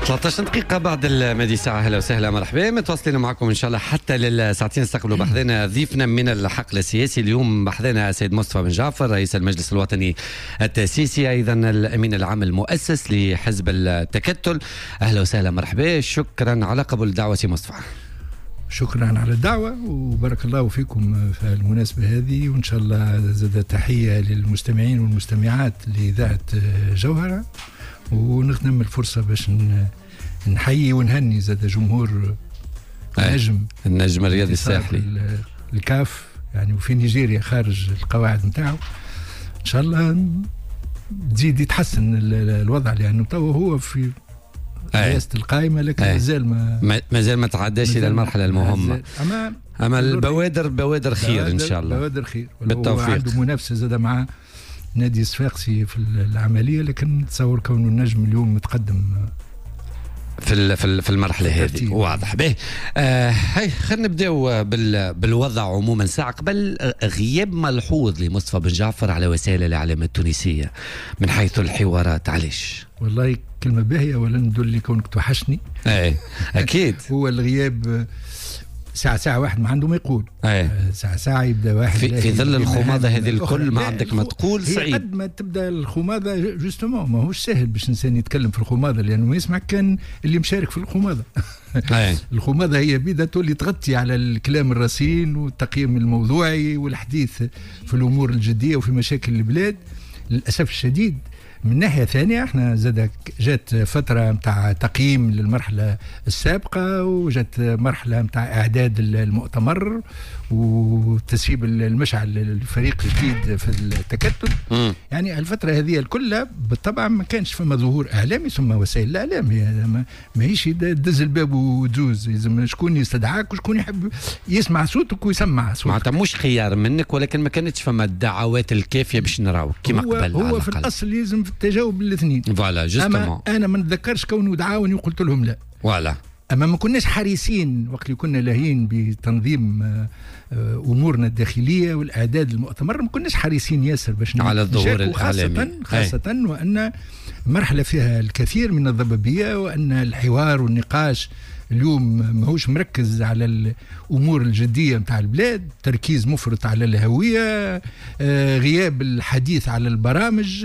13 دقيقة بعد المادي ساعة. أهلا وسهلا مرحبا، متواصلين معكم إن شاء الله حتى للساعتين. نستقبلوا بحثنا ضيفنا من الحقل السياسي اليوم. بحثنا السيد مصطفى بن جعفر رئيس المجلس الوطني التأسيسي، أيضا الأمين العام المؤسس لحزب التكتل. أهلا وسهلا مرحبا، شكرا على قبول الدعوة سي مصطفى. شكرا على الدعوة وبارك الله فيكم في المناسبة هذه، وإن شاء الله زاد تحية للمستمعين والمستمعات لإذاعة جوهرة، ونغنم الفرصة باش نحيي ونهني زاد جمهور النجم الرياضي الساحلي الكاف، يعني وفي نيجيريا خارج القواعد نتاعو. إن شاء الله تزيد يتحسن الوضع، لأنه تو هو في رئاسة القائمة، لكن ما تعداش إلى المرحلة المهمة. أما البوادر خير إن شاء الله، بوادر خير بالتوفيق. عنده منافسة زاد مع نادي صفاقسي في العملية، لكن نتصور كونه النجم اليوم متقدم في المرحله هذه. واضح به. هاي خلينا نبداو بالوضع عموما. ساعه قبل غياب ملحوظ لمصطفى بن جعفر على وسائل الاعلام التونسيه من حيث الحوارات، علاش؟ والله كلمه باهيه، ولا ندل لي كونك توحشني. اكيد. هو الغياب ساعة واحد ما عنده ما يقول. ساعة يبدا واحد في ظل الخماضة هذه الكل ما عندك ما تقول. صعيب قد ما تبدا الخماضة جوستومون، ما هوش سهل باش الانسان يتكلم في الخماضة، لانه ما يسمع كان اللي مشارك في الخماضة. الخماضة هي بيدا تولي تغطي على الكلام الرصين والتقييم الموضوعي والحديث في الامور الجدية وفي مشاكل البلاد. للاسف الشديد من ناحية ثانية احنا زاد جات فترة متاع تقييم للمرحلة السابقة، وجات مرحلة متاع اعداد المؤتمر وتسيب المشعل الفريق الجديد في التكتل. يعني الفترة هذه الكلها بالطبع ما كانش فما ظهور اعلامي، ثم وسائل الاعلام ما هيش دز الباب وتجوز، لازم شكون يستدعاك وشكون يحب يسمع صوتك ويسمع صوتك. معناتها مش خيار منك، ولكن ما كانتش فما الدعوات الكافية باش نراوك كما قبل. هو في الاصل لازم في التجاوب الاثنين. فوالا جوستومون. انا ما نتذكرش كونه دعاوني وقلت لهم لا. فوالا. اما ما كناش حريصين وقت اللي كنا لاهين بتنظيم امورنا الداخليه والاعداد المؤتمر، ما كناش حريصين ياسر باش على الظهور الاعلامي، خاصه وان مرحله فيها الكثير من الضبابيه، وان الحوار والنقاش اليوم ماهوش مركز على الامور الجديه نتاع البلاد، تركيز مفرط على الهويه، غياب الحديث على البرامج،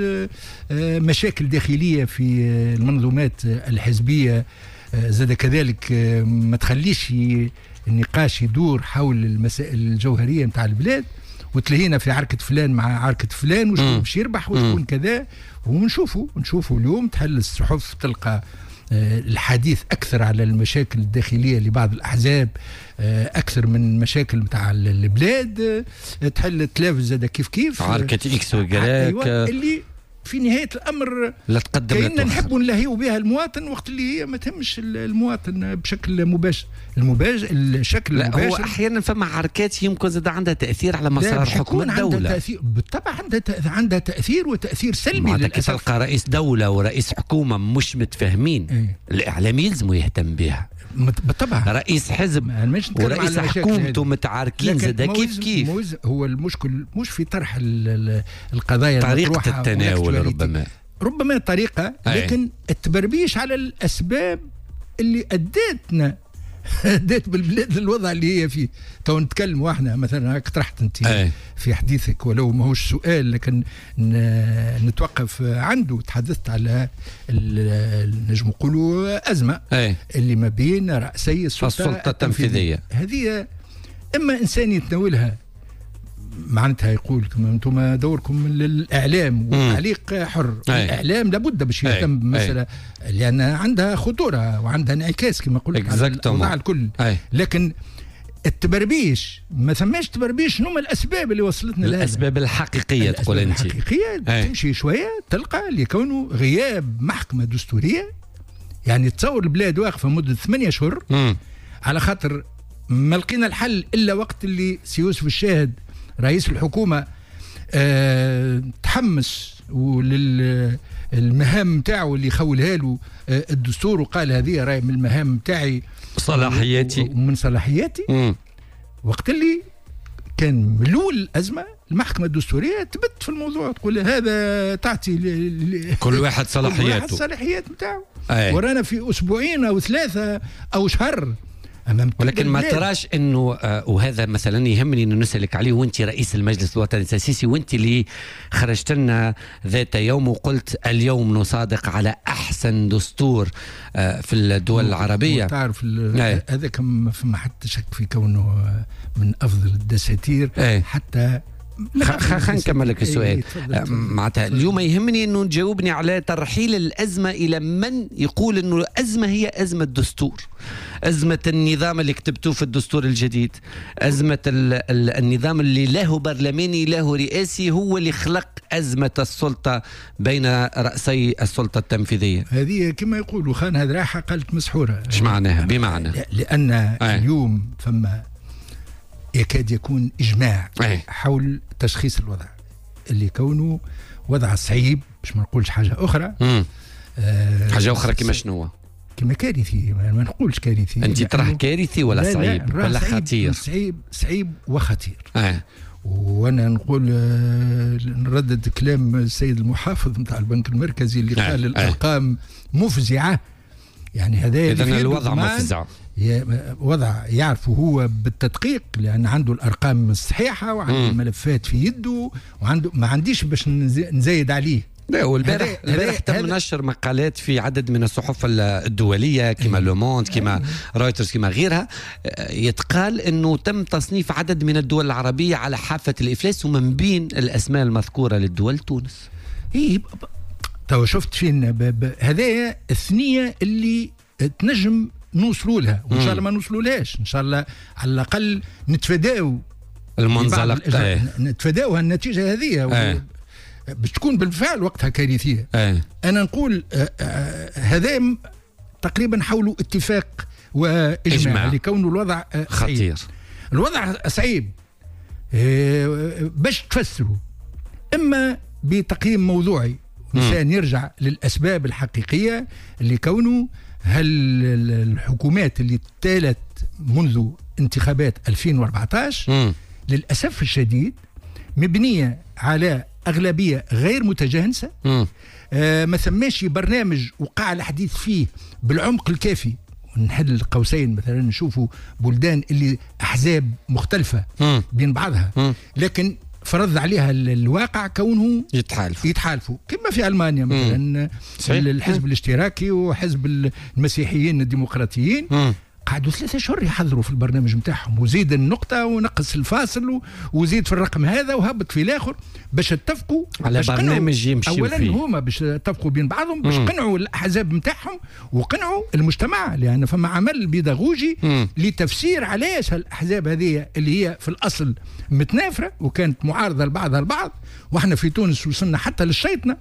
مشاكل داخليه في المنظومات الحزبيه، زاد كذلك ما تخليش النقاش يدور حول المسائل الجوهريه نتاع البلاد، وتلهينا في عركه فلان مع عركه فلان، وشكون باش يربح وشكون كذا. ونشوفوا اليوم تحل الصحف تلقى الحديث أكثر على المشاكل الداخلية لبعض الأحزاب أكثر من مشاكل متاع البلاد. تحل التلفز زاد كيف عركة إكس وجراك، اللي في نهاية الأمر لا تقدم كأننا نحب نلهيو بها المواطن، وقت اللي هي ما تهمش المواطن بشكل مباشر. الشكل لا المباشر هو أحيانا فما عركات يمكن زاد عندها تأثير على مسار حكم الدولة. عندها تأثير بالطبع، عندها تأثير وتأثير سلبي للأسف. تلقى رئيس دولة ورئيس حكومة مش متفاهمين، الإعلام يلزم يهتم بها بالطبع. رئيس حزب ورئيس حكومته متعاركين زاد كيف هو المشكل مش في طرح القضايا، طريقة التناول ربما طريقة، لكن التبربيش على الأسباب اللي أدت بالبلاد الوضع اللي هي فيه. تو نتكلم واحنا مثلا هاك طرحت انت في حديثك، ولو ما هوش سؤال لكن نتوقف عنده، تحدثت على نجم نقولوا أزمة اللي ما بين رأسي السلطة التنفيذية. هذه إما إنسان يتناولها معناتها يقول كما انتم دوركم للاعلام والتعليق حر. الاعلام لابد باش يهتم بمساله لان عندها خطوره وعندها انعكاس كما قلت على الاوضاع الكل. لكن التبربيش ما ثماش تبربيش. شنو الاسباب اللي وصلتنا لهذا؟ الاسباب الحقيقيه تقول انت. الحقيقيه تمشي شويه تلقى لكونه غياب محكمه دستوريه. يعني تصور البلاد واقفه مده 8 اشهر على خاطر ما لقينا الحل الا وقت اللي سي يوسف الشاهد رئيس الحكومة تحمس وللمهام متاعه اللي خولها له الدستور، وقال هذه راي من المهام متاعي صلاحياتي ومن صلاحياتي. وقت اللي كان ملول الازمه المحكمه الدستوريه تبت في الموضوع، تقول هذا تعطي كل واحد صلاحياته، كل واحد الصلاحيات نتاعو. ورانا في اسبوعين او 3 أو شهر. ولكن ما تراش انه وهذا مثلا يهمني انه نسالك عليه، وانت رئيس المجلس الوطني التاسيسي، وانت اللي خرجت لنا ذات يوم وقلت اليوم نصادق على احسن دستور في الدول العربيه. تعرف هذا كم فما حتى شك في كونه من افضل الدساتير. حتى خلينا نكمل لك السؤال. معناتها اليوم يهمني انه تجاوبني على ترحيل الازمه الى من يقول انه الازمه هي ازمه الدستور، ازمه النظام اللي كتبتوه في الدستور الجديد، ازمه النظام اللي له برلماني له رئاسي، هو اللي خلق ازمه السلطه بين راسي السلطه التنفيذيه. هذه كما يقولوا خان هذه راحه قالت مسحوره. ايش معناها؟ بمعنى لان اليوم فما يكاد يكون إجماع حول تشخيص الوضع اللي كونه وضع صعيب، باش ما نقولش حاجة أخرى. حاجة أخرى كما شنو؟ كما كارثي، ما نقولش كارثي. أنت تراه كارثي ولا لا صعيب ولا خطير؟ صعيب وخطير. وانا نقول نردد كلام السيد المحافظ نتاع البنك المركزي اللي قال الارقام مفزعه. يعني هذا اذا الوضع مفزع، وضع يعرفه هو بالتدقيق، لأن عنده الأرقام الصحيحة وعنده الملفات في يده وعنده، ما عنديش باش نزايد عليه. لا، والبارح تم نشر مقالات في عدد من الصحف الدولية كما لوموند كما رويترز كما غيرها، يتقال أنه تم تصنيف عدد من الدول العربية على حافة الإفلاس، ومن بين الأسماء المذكورة للدول تونس. تو شفت فين هذايا الثنية اللي تنجم نوصلوا لها، وان شاء الله ما نوصلوا لهاش، ان شاء الله على الاقل نتفاداو المنزلق، نتفاداو النتيجه هذه باش تكون بالفعل وقتها كارثيه. انا نقول هذا تقريبا حول اتفاق واجماع لكون الوضع خطير. الوضع صعيب باش تفسروا اما بتقييم موضوعي، إنسان يرجع للأسباب الحقيقية اللي كونه هل الحكومات اللي تالت منذ انتخابات 2014 للأسف الشديد مبنية على أغلبية غير متجانسة. ما ثماش برنامج وقع الحديث فيه بالعمق الكافي. نحل قوسين مثلا نشوفوا بلدان اللي أحزاب مختلفة بين بعضها، لكن فرض عليها الواقع كونه يتحالفوا كما في ألمانيا مثلا الحزب الاشتراكي وحزب المسيحيين الديمقراطيين قعدوا 3 أشهر يحضروا في البرنامج متاعهم، وزيد النقطة ونقص الفاصل وزيد في الرقم هذا وهبط في الآخر باش اتفقوا على برنامج يمشيوا أولا فيه. هما باش اتفقوا بين بعضهم باش قنعوا الأحزاب متاعهم وقنعوا المجتمع، لأن فما عمل بيداغوجي لتفسير علاش الأحزاب هذه اللي هي في الأصل متنافرة وكانت معارضة لبعضها البعض. وإحنا في تونس وصلنا حتى للشيطنة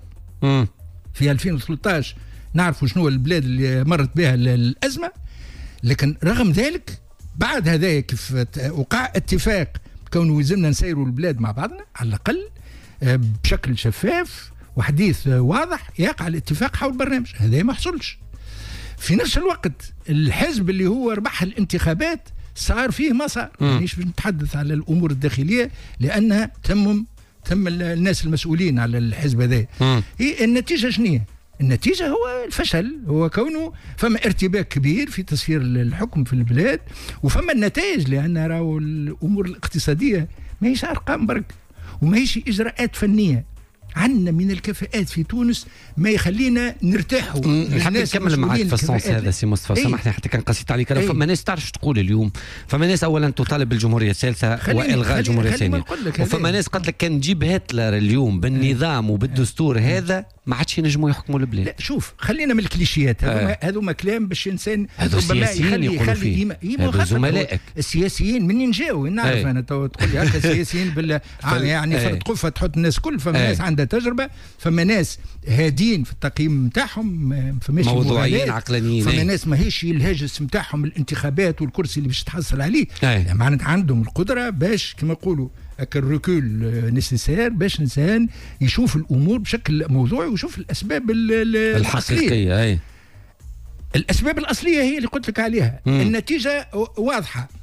في 2013 نعرفوا شنو البلاد اللي مرت بها الأزمة. لكن رغم ذلك بعد هذا كيف وقع اتفاق كونه يلزمنا نسيروا البلاد مع بعضنا على الأقل بشكل شفاف وحديث واضح يقع الاتفاق حول البرنامج هذا ما حصلش. في نفس الوقت الحزب اللي هو ربح الانتخابات صار فيه ما صار. مانيش نتحدث على الأمور الداخلية لأنها تم الناس المسؤولين على الحزب هذا. هي النتيجة شنية؟ النتيجة هو الفشل، هو كونه فما ارتباك كبير في تسيير الحكم في البلاد وفما النتائج، لأن راهو الأمور الاقتصادية ماهيش أرقام برك وماهيش إجراءات فنية. عندنا من الكفاءات في تونس ما يخلينا نرتاحوا. نحب نكمل معك في الصنص هذا سي مصطفى، سامحني حتى كان قصيت عليك. فما ناس تعرفش تقول اليوم، فما ناس اولا تطالب بالجمهوريه الثالثه والغاء الجمهوريه الثانيه، وفما ناس قالت لك كان نجيب هتلر اليوم بالنظام وبالدستور هذا ما عادش ينجموا يحكموا البلاد. لا شوف خلينا من الكليشيات هذوما كلام باش الانسان ربما يخلي زملائك السياسيين منين جاوا نعرف انا تقول لي هكا السياسيين بالله يعني فرد قفه تحط الناس كل. فما ناس عندها تجربه، فما ناس هادين في التقييم نتاعهم، فماش موضوعيين عقلانيين، فما ناس ماهيش الهاجس نتاعهم الانتخابات والكرسي اللي باش تحصل عليه. يعني معناتها عندهم القدره باش كما يقولوا الركول نسيسير باش الانسان يشوف الامور بشكل موضوعي ويشوف الاسباب الحقيقيه. الاسباب الاصليه هي اللي قلت لك عليها. النتيجه واضحه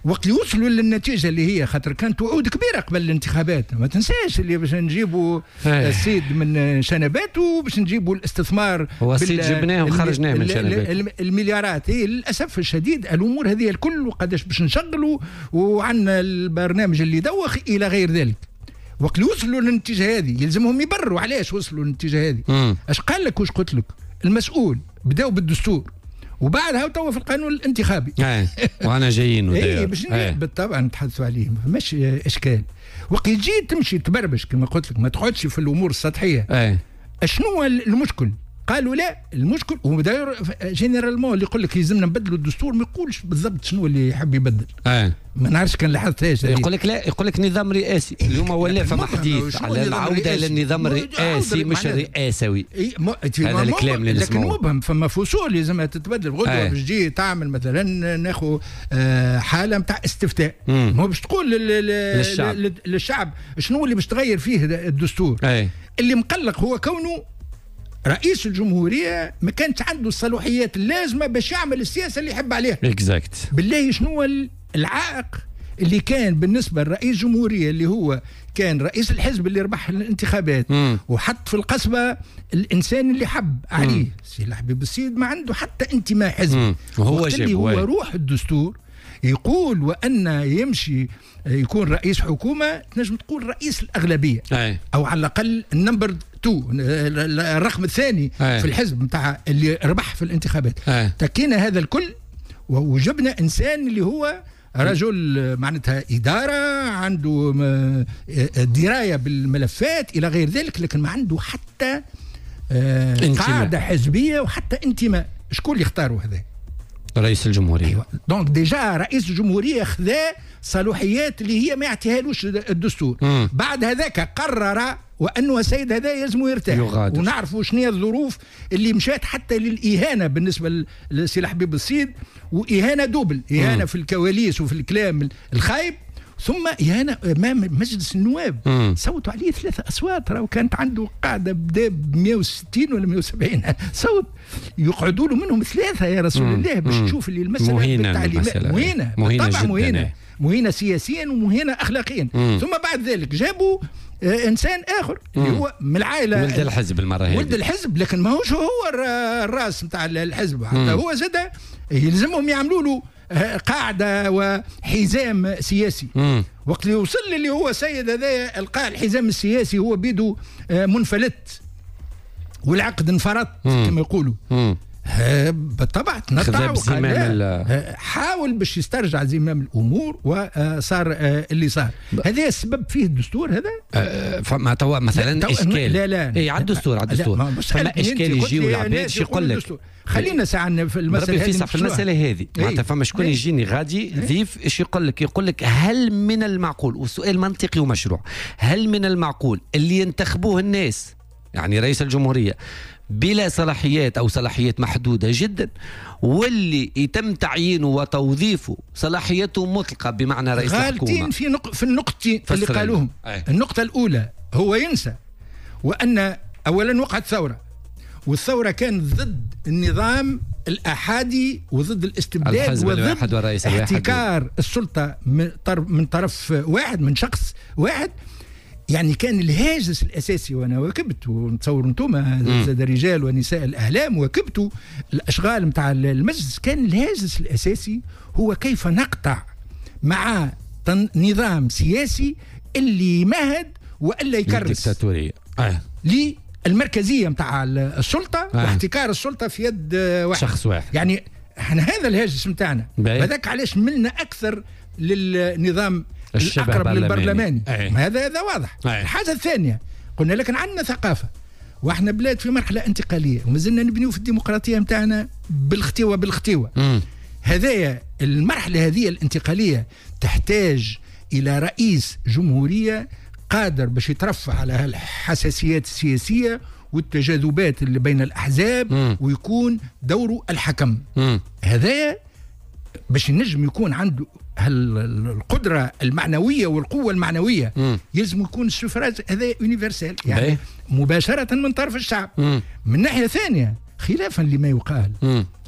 وقت يوصلوا للنتيجه اللي هي خاطر كانت وعود كبيره قبل الانتخابات، ما تنساش اللي باش نجيبوا السيد من شنباته، باش نجيبوا الاستثمار، هو السيد جبناه وخرجناه من شنباته، المليارات. للاسف الشديد الامور هذه الكل وقداش باش نشغلوا وعندنا البرنامج اللي دوخ الى غير ذلك. وقت يوصلوا للنتيجه هذه يلزمهم يبرروا علاش وصلوا للنتيجه هذه. اش قال لك واش قلت لك؟ المسؤول بداوا بالدستور وبعدها توا في القانون الانتخابي. وانا جايين باش بالطبع نتحدثوا عليه، ما فماش اشكال. وقت يجي تمشي تبربش كما قلت لك، ما تقعدش في الامور السطحيه. شنو هو المشكل؟ قالوا لا المشكل، وداير جينيرالمون اللي يقول لك يلزمنا نبدلوا الدستور ما يقولش بالضبط شنو اللي يحب يبدل. ما نعرفش كان لاحظتهاش. يقول لك لا، يقول لك نظام رئاسي. اليوم ولا فما حديث على العوده للنظام الرئاسي مش الرئاسوي. هذا الكلام اللي نسمعوه لكن مبهم، فما فصول لازمها تتبدل. غدوه باش تجي تعمل مثلا ناخذ حاله نتاع استفتاء، ما باش تقول للشعب شنو اللي باش تغير فيه الدستور. اللي مقلق هو كونه رئيس الجمهورية ما كانت عنده الصلاحيات اللازمة باش يعمل السياسة اللي يحب عليها. بالله شنو العائق اللي كان بالنسبة لرئيس الجمهورية اللي هو كان رئيس الحزب اللي ربح الانتخابات وحط في القصبة الإنسان اللي حب عليه سي حبيب السيد، ما عنده حتى انتماء حزبي. وهو اللي هو روح الدستور يقول وأن يمشي يكون رئيس حكومة، تنجم تقول رئيس الأغلبية أو على الأقل النمبر 2 الرقم الثاني في الحزب متاع اللي ربح في الانتخابات. تكينا هذا الكل وجبنا إنسان اللي هو رجل معناتها إدارة عنده دراية بالملفات إلى غير ذلك، لكن ما عنده حتى قاعدة حزبية وحتى انتماء. شكون اللي اختاروا هذا؟ رئيس الجمهورية. أيوة. دونك ديجا رئيس الجمهورية خذا صلاحيات اللي هي ما يعطيهالوش الدستور. بعد هذاك قرر وأنه السيد هذا يلزم يرتاح، ونعرفوا شنو هي الظروف اللي مشات حتى للإهانة بالنسبة لسي حبيب السيد، وإهانة دوبل، إهانة في الكواليس وفي الكلام الخايب، ثم إهانة أمام مجلس النواب. صوتوا عليه 3 أصوات، راهو كانت عنده قاعدة بدا ب 160 ولا 170 صوت، يقعدوا له منهم 3 يا رسول الله باش تشوف اللي المسألة بالتعليمات مهينة، طبعا مهينة سياسيا ومهينة أخلاقيا. ثم بعد ذلك جابوا إنسان آخر اللي هو من العائلة، ولد الحزب المرة هذه، ولد الحزب، لكن ما هوش هو الراس نتاع الحزب، حتى هو زاد يلزمهم يعملوا له قاعدة وحزام سياسي. وقت اللي وصل اللي هو سيد هذا القاء الحزام السياسي هو بيده منفلت والعقد انفرط كما يقولوا. بالطبع تنطع حاول باش يسترجع زمام الامور وصار اللي صار. هذا السبب فيه الدستور هذا. فما توا مثلا اشكال لا اي على الدستور فما اشكال يجيو العباد شي يقول لك خلينا ساعه في المساله هذه. في المساله هذه معناتها فما شكون يجيني غادي ضيف ايش يقول لك هل من المعقول، والسؤال منطقي ومشروع، هل من المعقول اللي ينتخبوه الناس يعني رئيس الجمهورية بلا صلاحيات أو صلاحيات محدودة جدا، واللي يتم تعيينه وتوظيفه صلاحيته مطلقة بمعنى رئيس الحكومة؟ غالطين في النقطتين اللي قالوهم. النقطة الأولى هو ينسى وأن أولا وقعت ثورة، والثورة كانت ضد النظام الأحادي وضد الاستبداد وضد احتكار السلطة من طرف واحد، من شخص واحد. يعني كان الهاجس الأساسي، وأنا واكبت ونتصور أنتم زاد رجال ونساء الأعلام واكبتوا الأشغال متاع المجلس، كان الهاجس الأساسي هو كيف نقطع مع نظام سياسي اللي يمهد وإلا يكرس للمركزية متاع السلطة واحتكار السلطة في يد واحد، شخص واحد. يعني احنا هذا الهاجس متاعنا، هذاك علاش ملنا أكثر للنظام الأقرب للبرلماني. هذا واضح. الحاجة الثانية قلنا لكن عندنا ثقافة واحنا بلاد في مرحلة انتقالية ومازلنا نبنيو في الديمقراطية متاعنا بالختوة. هذايا المرحلة هذه الانتقالية تحتاج إلى رئيس جمهورية قادر باش يترفع على الحساسيات السياسية والتجاذبات اللي بين الأحزاب ويكون دوره الحكم. هذايا باش النجم يكون عنده القدرة المعنوية والقوة المعنوية يلزم يكون السفراج هذا يونيفرسال، يعني مباشرة من طرف الشعب. من ناحية ثانية خلافا لما يقال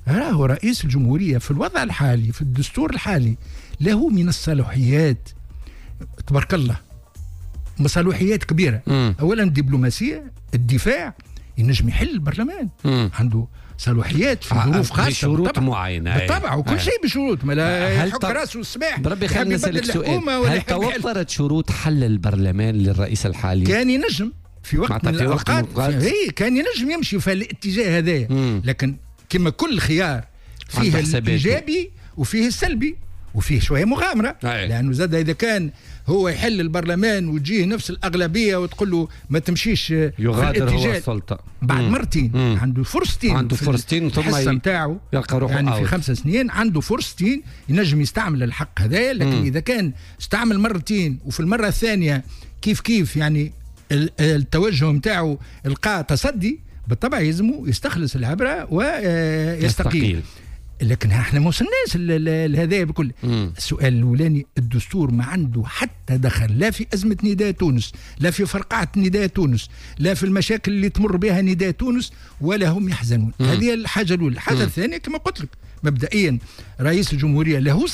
راهو رئيس الجمهورية في الوضع الحالي في الدستور الحالي له من الصلاحيات تبارك الله، صلاحيات كبيرة. أولا الدبلوماسية، الدفاع، ينجم يحل البرلمان. عنده صلاحيات في ظروف خاصة بشروط معينة بالطبع، وكل شيء بشروط. ما لا يحك راسه السماح. بربي خلينا نسألك سؤال، هل توفرت شروط حل البرلمان للرئيس الحالي؟ كان ينجم في وقت من الأوقات كان ينجم يمشي في الاتجاه هذا، لكن كما كل خيار فيه الإيجابي وفيه السلبي وفيه شوية مغامرة. لأنه زاد إذا كان هو يحل البرلمان وتجيه نفس الأغلبية وتقول له ما تمشيش يغادر هو السلطة بعد مرتين. عنده فرصتين ثم نتاعو يلقى روحه يعني في 5 سنين عنده فرصتين ينجم يستعمل الحق هذا. لكن إذا كان استعمل مرتين وفي المرة الثانية كيف يعني التوجه نتاعو القى تصدي، بالطبع يلزمه يستخلص العبرة ويستقيل. لكن احنا ما وصلناش لهذا بكل. السؤال الاولاني، الدستور ما عنده حتى دخل لا في ازمه نداء تونس، لا في فرقعه نداء تونس، لا في المشاكل اللي تمر بها نداء تونس، ولا هم يحزنون. هذه الحاجه الاولى. الحاجه الثانيه كما قلت لك مبدئيا رئيس الجمهوريه له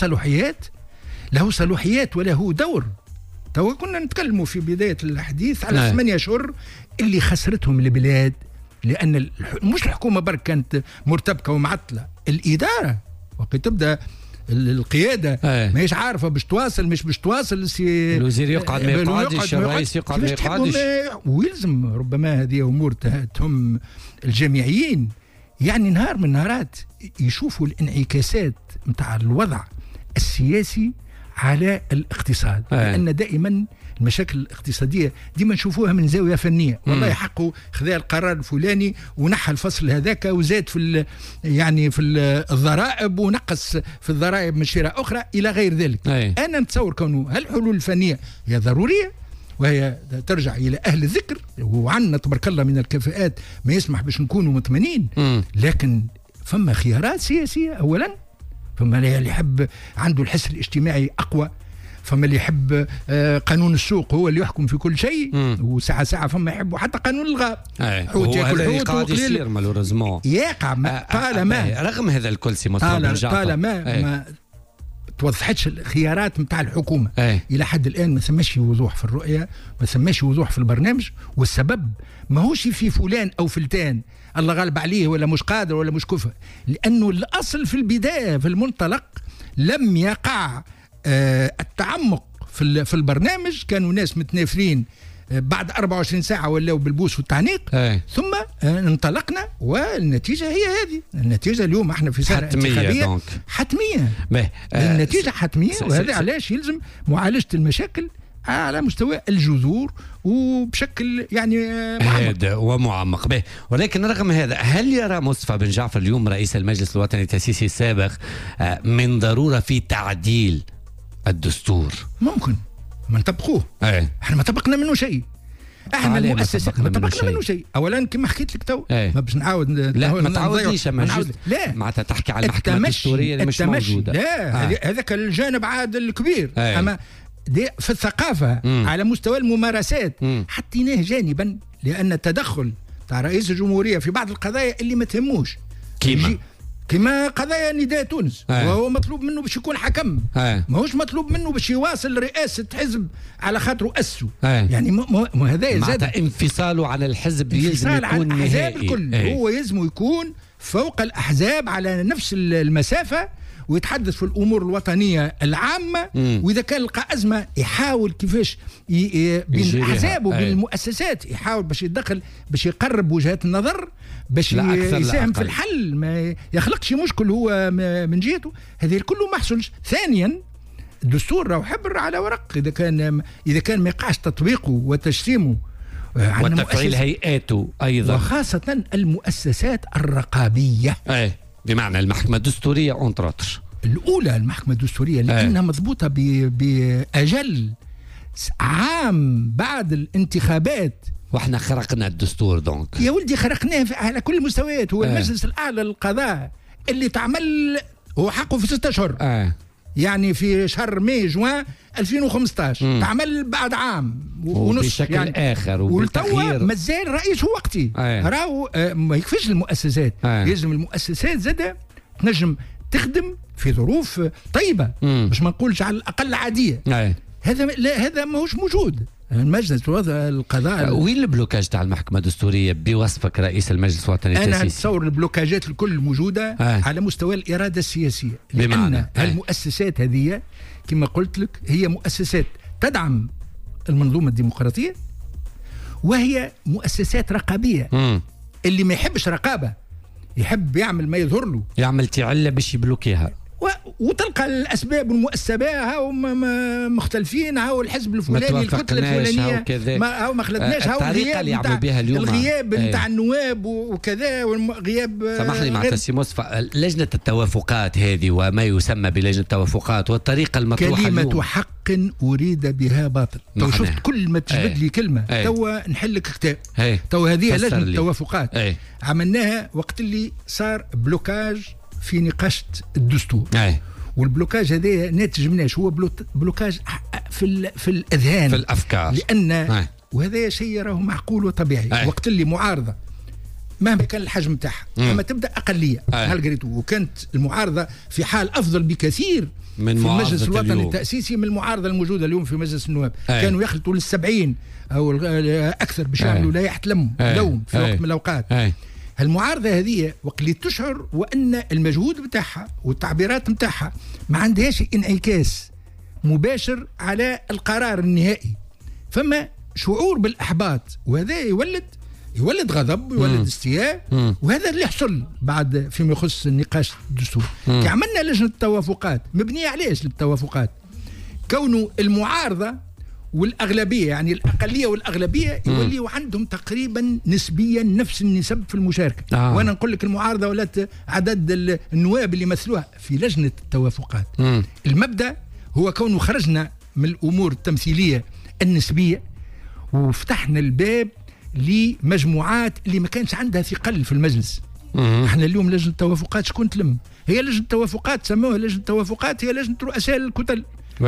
صلاحيات وله دور. تو كنا نتكلموا في بدايه الحديث على 8 أشهر اللي خسرتهم البلاد، لأن مش الحكومة برك كانت مرتبكة ومعطلة، الإدارة وقت تبدأ القيادة ماهيش عارفة باش تواصل مش باش تواصل. الوزير يقعد ما يقعدش، الرئيس يقعد ما يقعدش، ويلزم ربما هذه أمور تهم الجامعيين. يعني نهار من نهارات يشوفوا الانعكاسات متاع الوضع السياسي على الاقتصاد، لأن دائما المشاكل الاقتصادية ديما نشوفوها من زاوية فنية. والله حقه خذا القرار الفلاني ونحى الفصل هذاك وزاد في يعني في الضرائب ونقص في الضرائب من شراء أخرى إلى غير ذلك. أنا نتصور كونه هالحلول الفنية هي ضرورية وهي ترجع إلى أهل الذكر، وعندنا تبارك الله من الكفاءات ما يسمح باش نكونوا مطمئنين. لكن فما خيارات سياسية. أولا فما اللي يحب عنده الحس الاجتماعي أقوى، فما اللي يحب قانون السوق هو اللي يحكم في كل شيء، وساعة فما يحبوا حتى قانون الغاء. حوت ياكل حوت قاعد يصير مالوريزمون يقع طالما رغم هذا الكل سي مصطفى طالما ما توضحتش الخيارات نتاع الحكومة. إلى حد الآن ما ثماش وضوح في الرؤية، ما ثماش وضوح في البرنامج. والسبب ماهوش في فلان أو فلتان الله غالب عليه ولا مش قادر ولا مش كفء، لأنه الأصل في البداية في المنطلق لم يقع التعمق في البرنامج. كانوا ناس متنافرين، بعد 24 ساعة ولاو بالبوس والتعنيق. ثم انطلقنا والنتيجة هي هذه. النتيجة اليوم احنا في سنة انتخابية حتمية. النتيجة حتمية، وهذا علاش يلزم معالجة المشاكل على مستوى الجذور وبشكل يعني هذا ومعمق به. ولكن رغم هذا، هل يرى مصطفى بن جعفر اليوم رئيس المجلس الوطني التأسيسي السابق من ضرورة في تعديل الدستور؟ ممكن ما نطبقوه. احنا ما طبقنا منه شيء. احنا المؤسسات ما طبقنا منه شيء. اولا كما حكيت لك تو ما باش نعاود. لا ما تعاوديش، لا معناتها تحكي على المحكمة الدستورية اللي مش موجودة. لا هذاك الجانب عاد الكبير. اما في الثقافة على مستوى الممارسات حطيناه جانبا، لأن التدخل تاع رئيس الجمهورية في بعض القضايا اللي ما تهموش كما قضايا نداء تونس. وهو مطلوب منه باش يكون حكم، ماهوش مطلوب منه باش يواصل رئاسة حزب على خاطر أسسه. يعني هذا زاد انفصاله عن الحزب، يلزم يكون نهائي. هو يلزم يكون فوق الأحزاب على نفس المسافة، ويتحدث في الأمور الوطنية العامة. وإذا كان لقى أزمة يحاول كيفاش بين الأحزاب وبين المؤسسات يحاول باش يتدخل، باش يقرب وجهات النظر، باش يساهم في الحل، ما يخلقش مشكل هو من جهته. هذه كله ما حصلش. ثانيا الدستور راهو حبر على ورق. إذا كان ما يقعش تطبيقه وتجسيمه وتفعيل هيئاته أيضا، وخاصة المؤسسات الرقابية. بمعنى المحكمة الدستورية أونتراتر الأولى، المحكمة الدستورية لأنها مضبوطة بأجل عام بعد الانتخابات. واحنا خرقنا الدستور دونك يا ولدي، خرقناه على كل المستويات. هو المجلس الأعلى للقضاء اللي تعمل هو حقه في 6 أشهر. يعني في شهر ماي جوان 2015 تعمل بعد عام ونص بشكل يعني آخر وبالتغيير. مازال رئيس هو وقتي. راهو ما يكفيش المؤسسات. يلزم المؤسسات زادة تنجم تخدم في ظروف طيبه، باش ما نقولش على الاقل عاديه. هذا لا، هذا ماهوش موجود. المجلس القضاء وين البلوكاج تاع المحكمه الدستوريه بوصفك رئيس المجلس الوطني التاسيسي؟ انا اتصور البلوكاجات الكل موجوده على مستوى الاراده السياسيه، لان المؤسسات هذه كما قلت لك هي مؤسسات تدعم المنظومه الديمقراطيه، وهي مؤسسات رقابيه. اللي ما يحبش رقابه يحب يعمل ما يظهر له، يعمل تعله باش يبلوكيها، وتلقى الاسباب والمؤسسات هاو مختلفين، هاو الحزب الفلاني الكتله الفلانيه ما خلتناش، هاو الطريقه اللي يعملوا بها اليوم الغياب نتاع النواب وكذا، والغياب. سامحني مع سي مصطفى، لجنه التوافقات هذه وما يسمى بلجنه التوافقات والطريقه المطروحه كلمه اليوم. حق اريد بها باطل. تو شفت كل ما تجبد لي كلمه توا نحل لك كتاب. تو هذه لجنه التوافقات عملناها وقت اللي صار بلوكاج في نقاش الدستور. والبلوكاج هذا ناتج مناش؟ هو بلوكاج في الاذهان، في الافكار، لان وهذا شيء راه معقول وطبيعي. وقت اللي معارضه مهما كان الحجم تاعها اما تبدا اقليه مالغريتو، وكانت المعارضه في حال افضل بكثير من في المجلس الوطني التاسيسي من المعارضه الموجوده اليوم في مجلس النواب. كانوا يخلطوا لل70 او اكثر باش يعملوا لائحه لوم في وقت من الاوقات. المعارضة هذه وقت اللي تشعر وأن المجهود بتاعها والتعبيرات بتاعها ما عندهاش انعكاس مباشر على القرار النهائي، فما شعور بالإحباط، وهذا يولد غضب، يولد استياء. وهذا اللي يحصل بعد فيما يخص النقاش الدستور. عملنا لجنة التوافقات مبنية عليش التوافقات؟ كونه المعارضة والأغلبية، يعني الأقلية والأغلبية يوليوا عندهم تقريبا نسبيا نفس النسب في المشاركة. وأنا نقول لك المعارضة ولات عدد النواب اللي مثلوها في لجنة التوافقات. المبدأ هو كونه خرجنا من الأمور التمثيلية النسبية وفتحنا الباب لمجموعات اللي ما كانش عندها ثقل في المجلس. احنا اليوم لجنة التوافقات شكون تلم؟ هي لجنة التوافقات، سموها لجنة التوافقات، هي لجنة رؤساء الكتل.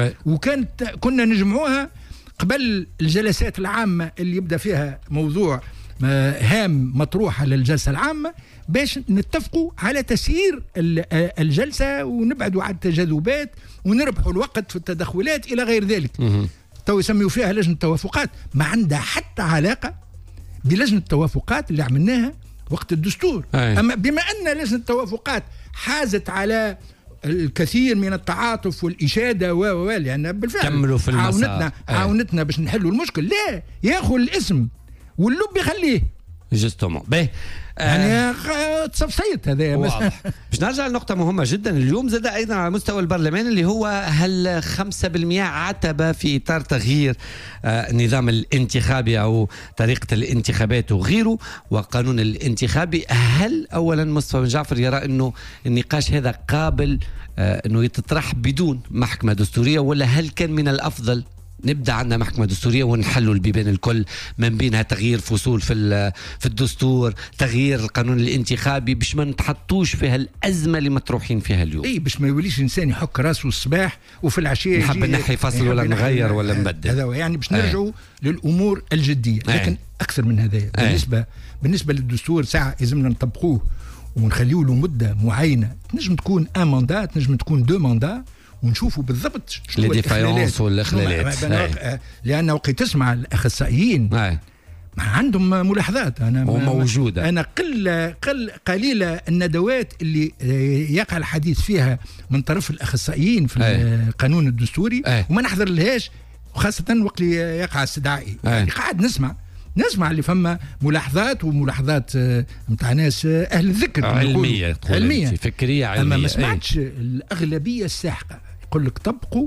كنا نجمعوها قبل الجلسات العامة اللي يبدأ فيها موضوع هام مطروح على الجلسة العامة، باش نتفقوا على تسيير الجلسة ونبعدوا عن التجاذبات ونربحوا الوقت في التدخلات إلى غير ذلك. تو يسميوا فيها لجنة توافقات، ما عندها حتى علاقة بلجنة التوافقات اللي عملناها وقت الدستور. أما بما أن لجنة التوافقات حازت على الكثير من التعاطف والإشادة لأن بالفعل عاونتنا باش نحلوا المشكل، لا ياخذ الاسم واللب يخليه جستومون به يعني تصفصيت هذا. باش نرجع لنقطة مهمة جدا اليوم زاد أيضا على مستوى البرلمان، اللي هو هل 5% عتبة في إطار تغيير النظام الانتخابي أو طريقة الانتخابات وغيره وقانون الانتخابي. هل أولا مصطفى بن جعفر يرى أنه النقاش هذا قابل أنه يتطرح بدون محكمة دستورية، ولا هل كان من الأفضل نبدا عندنا محكمه دستوريه ونحلوا البيبان الكل، من بينها تغيير فصول في الدستور، تغيير القانون الانتخابي، باش ما نتحطوش في هالازمه اللي مطروحين فيها اليوم؟ باش ما يوليش انسان يحك راسه الصباح وفي العشيه نحب نحي فصل ولا نغير ولا نبدل. هذا يعني باش نرجعوا للامور الجديه. لكن اكثر من هذا بالنسبه للدستور ساعه لازمنا نطبقوه ونخليوا له مده معينه، تنجم تكون ان ماندا، تنجم تكون دو ماندا، ونشوفوا بالضبط شنو الديفايونس والاخلالات. لان وقت تسمع الاخصائيين ما عندهم ملاحظات. انا موجوده، انا قليله الندوات اللي يقع الحديث فيها من طرف الاخصائيين في القانون الدستوري وما نحضر لهاش، وخاصه وقت اللي يقع استدعائي. يعني قاعد نسمع اللي فما ملاحظات نتاع ناس اهل الذكر علميه فكريه علميه. اما ما سمعتش الاغلبيه الساحقه يقول لك طبقوا،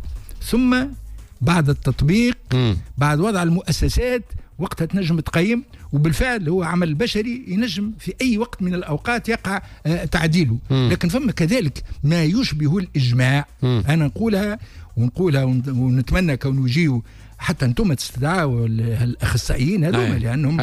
ثم بعد التطبيق بعد وضع المؤسسات وقتها تنجم تقيم. وبالفعل هو عمل بشري ينجم في اي وقت من الاوقات يقع تعديله. لكن فما كذلك ما يشبه الاجماع. انا نقولها ونتمنى كون يجيوا حتى انتم تستدعوا الاخصائيين هذوما، لانهم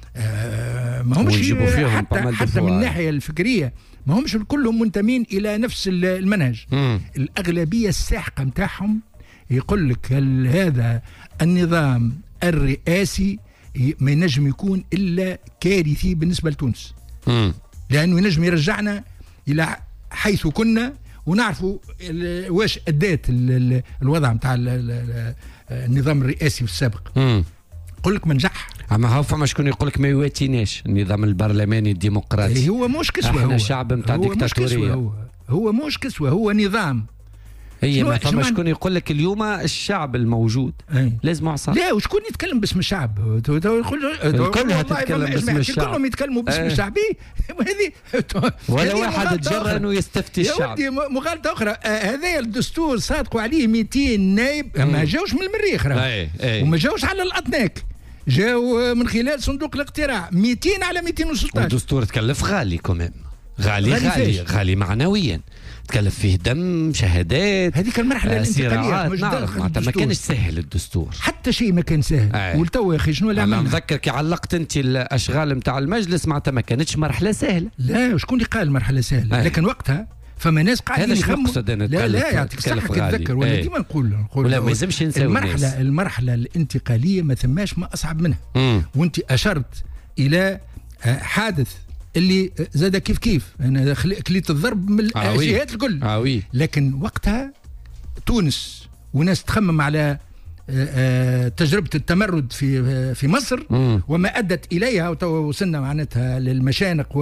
ما همش حتى من الناحيه الفكريه ما همش كلهم منتمين الى نفس المنهج. الاغلبيه الساحقه نتاعهم يقول لك هذا النظام الرئاسي ما ينجم يكون الا كارثي بالنسبه لتونس، لانه ينجم يرجعنا الى حيث كنا ونعرفوا واش ادات الوضع نتاع النظام الرئاسي السابق. يقول لك ما نجح. اما هو فما شكون يقول لك ما يواتيناش النظام البرلماني الديمقراطي. هو مش كسوه، احنا شعب نتاع ديكتاتوريه. هو مش كسوه، هو نظام. هي ما فما شكون يقول لك اليوم الشعب الموجود لازم عصا. لا وشكون يتكلم باسم الشعب؟ الكل تتكلم باسم الشعب، كلهم يتكلموا باسم الشعب. هذه ولا واحد تجرأ انه يستفتي الشعب. يا ودي مغالطه اخرى. هذا الدستور صادقوا عليه 200 نائب ما جاوش من المريخ وما جاوش على الاطناك، جاو من خلال صندوق الاقتراع 200 على 216. والدستور تكلف غالي كمان، غالي معنويا، تكلف فيه دم، شهادات. هذيك المرحله الانتقاليه ما كانش سهل الدستور، حتى شيء ما كان سهل. ولتو يا اخي شنو اللي عملنا؟ نذكر كي علقت انت الاشغال نتاع المجلس معناتها ما كانتش مرحله سهله. لا وشكون اللي قال مرحله سهله؟ لكن وقتها فما ناس قاعدين يخموا. لا يعطيك الصحه تتذكر ولا ديما نقول ولا ما يلزمش نساوي المرحله الانتقاليه ما ثماش ما اصعب منها. وانت اشرت الى حادث اللي زاد كيف انا كليت الضرب من الجهات الكل. لكن وقتها تونس وناس تخمم على تجربه التمرد في مصر وما ادت اليها، وصلنا معناتها للمشانق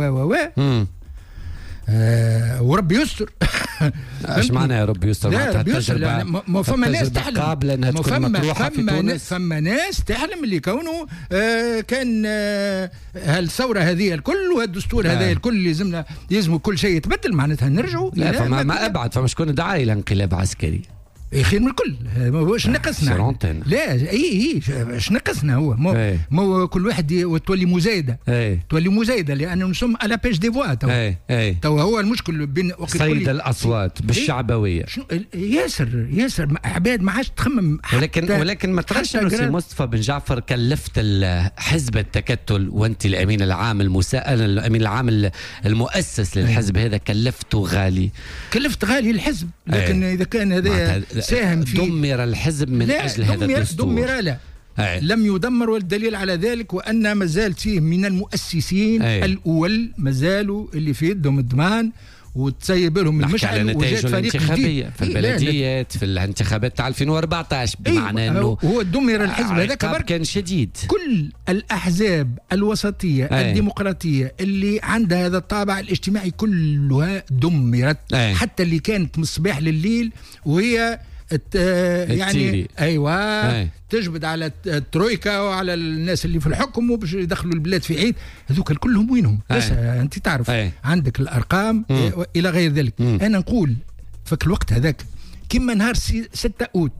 وربي يستر. ايش معنى يا ربي يستر؟ لا ربي يستر. ما فما ناس تحلم قابله انها تكون مطروحه في تونس. فما ناس تحلم اللي كونه كان هالثوره هذه الكل وهالدستور هذا الكل لازم كل شيء يتبدل معناتها نرجعوا. لا فما ما ابعد، فما شكون دعا الى انقلاب عسكري. خير من الكل. واش نقصنا؟ لا ايش نقصنا؟ هو مو كل واحد تولي مزايده. تولي مزايده لانه نسم على بيج دي فوا. تو هو المشكل بين صيد الاصوات بالشعبويه. ياسر عباد ما عادش تخمم. ولكن ما تراش انه سي مصطفى بن جعفر كلفت حزب التكتل وانت الامين العام الامين العام المؤسس للحزب هذا، كلفت غالي الحزب. لكن اذا كان هذا ساهم في دمر الحزب من أجل هذا الدستور. لا لم يدمر، والدليل على ذلك وأن ما زال فيه من المؤسسين الأول ما زالوا اللي في يدهم الضمان وتسيب لهم المشعل وجات فريق جديد في البلديات في الانتخابات تاع 2014. بمعنى انه هو دمر الحزب هذاك كان شديد. كل الاحزاب الوسطيه الديمقراطيه اللي عندها هذا الطابع الاجتماعي كلها دمرت. حتى اللي كانت مصباح لليل وهي يعني تجبد على الترويكا وعلى الناس اللي في الحكم وباش يدخلوا البلاد في عيد، هذوك كلهم وينهم؟ بس انت تعرف عندك الارقام الى غير ذلك. انا نقول فك الوقت هذاك كما نهار 6 أوت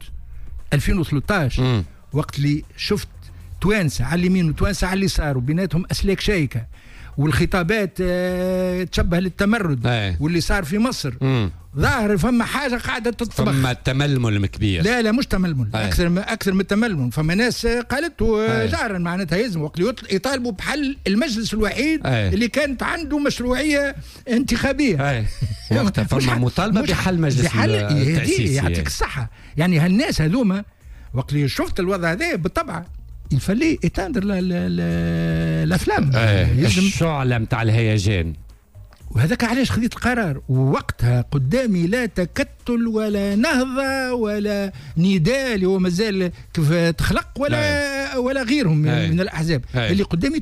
2013 وقت اللي شفت توانسه على اليمين وتوانسه على اليسار وبيناتهم اسلاك شيكه والخطابات تشبه للتمرد واللي صار في مصر، ظاهر فما حاجه قاعده تطبخ. فما تململ كبير. لا مش تململ، اكثر من التململ. فما ناس قالت جارا معناتها يلزم وقت يطالبوا بحل المجلس الوحيد اللي كانت عنده مشروعيه انتخابيه. وقتها فما مطالبه بحل مجلس التأسيسي. يعطيك الصحه. يعني هالناس هذوما وقت اللي شفت الوضع هذا بالطبع يفلي يتاندر الافلام. الشعله نتاع الهيجان. وهذاك علاش خذيت القرار. ووقتها قدامي لا تكتل ولا نهضه ولا نداء اللي هو مازال كيف تخلق ولا غيرهم من الاحزاب. اللي قدامي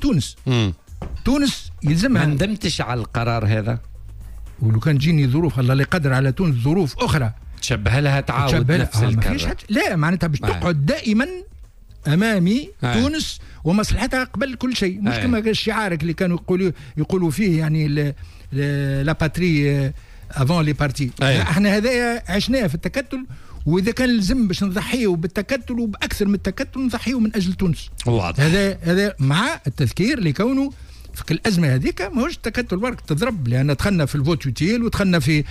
تونس يلزمها. ما ندمتش على القرار هذا؟ ولو كان تجيني ظروف الله لا يقدر على تونس ظروف اخرى تشبه لها تعاود نفس الكرة. لا معناتها باش تقعد دائما امامي تونس ومصلحتها قبل كل شيء. مش كما شعارك اللي كانوا يقولوا فيه يعني لا باتري افون لي بارتي. احنا هذايا عشناه في التكتل، واذا كان لازم باش نضحيوا بالتكتل وباكثر من التكتل نضحيوا من اجل تونس. هذا مع التذكير لكونه في الازمه هذيك ماهوش التكتل برك تضرب، لان دخلنا في الفوت يوتيل ودخلنا في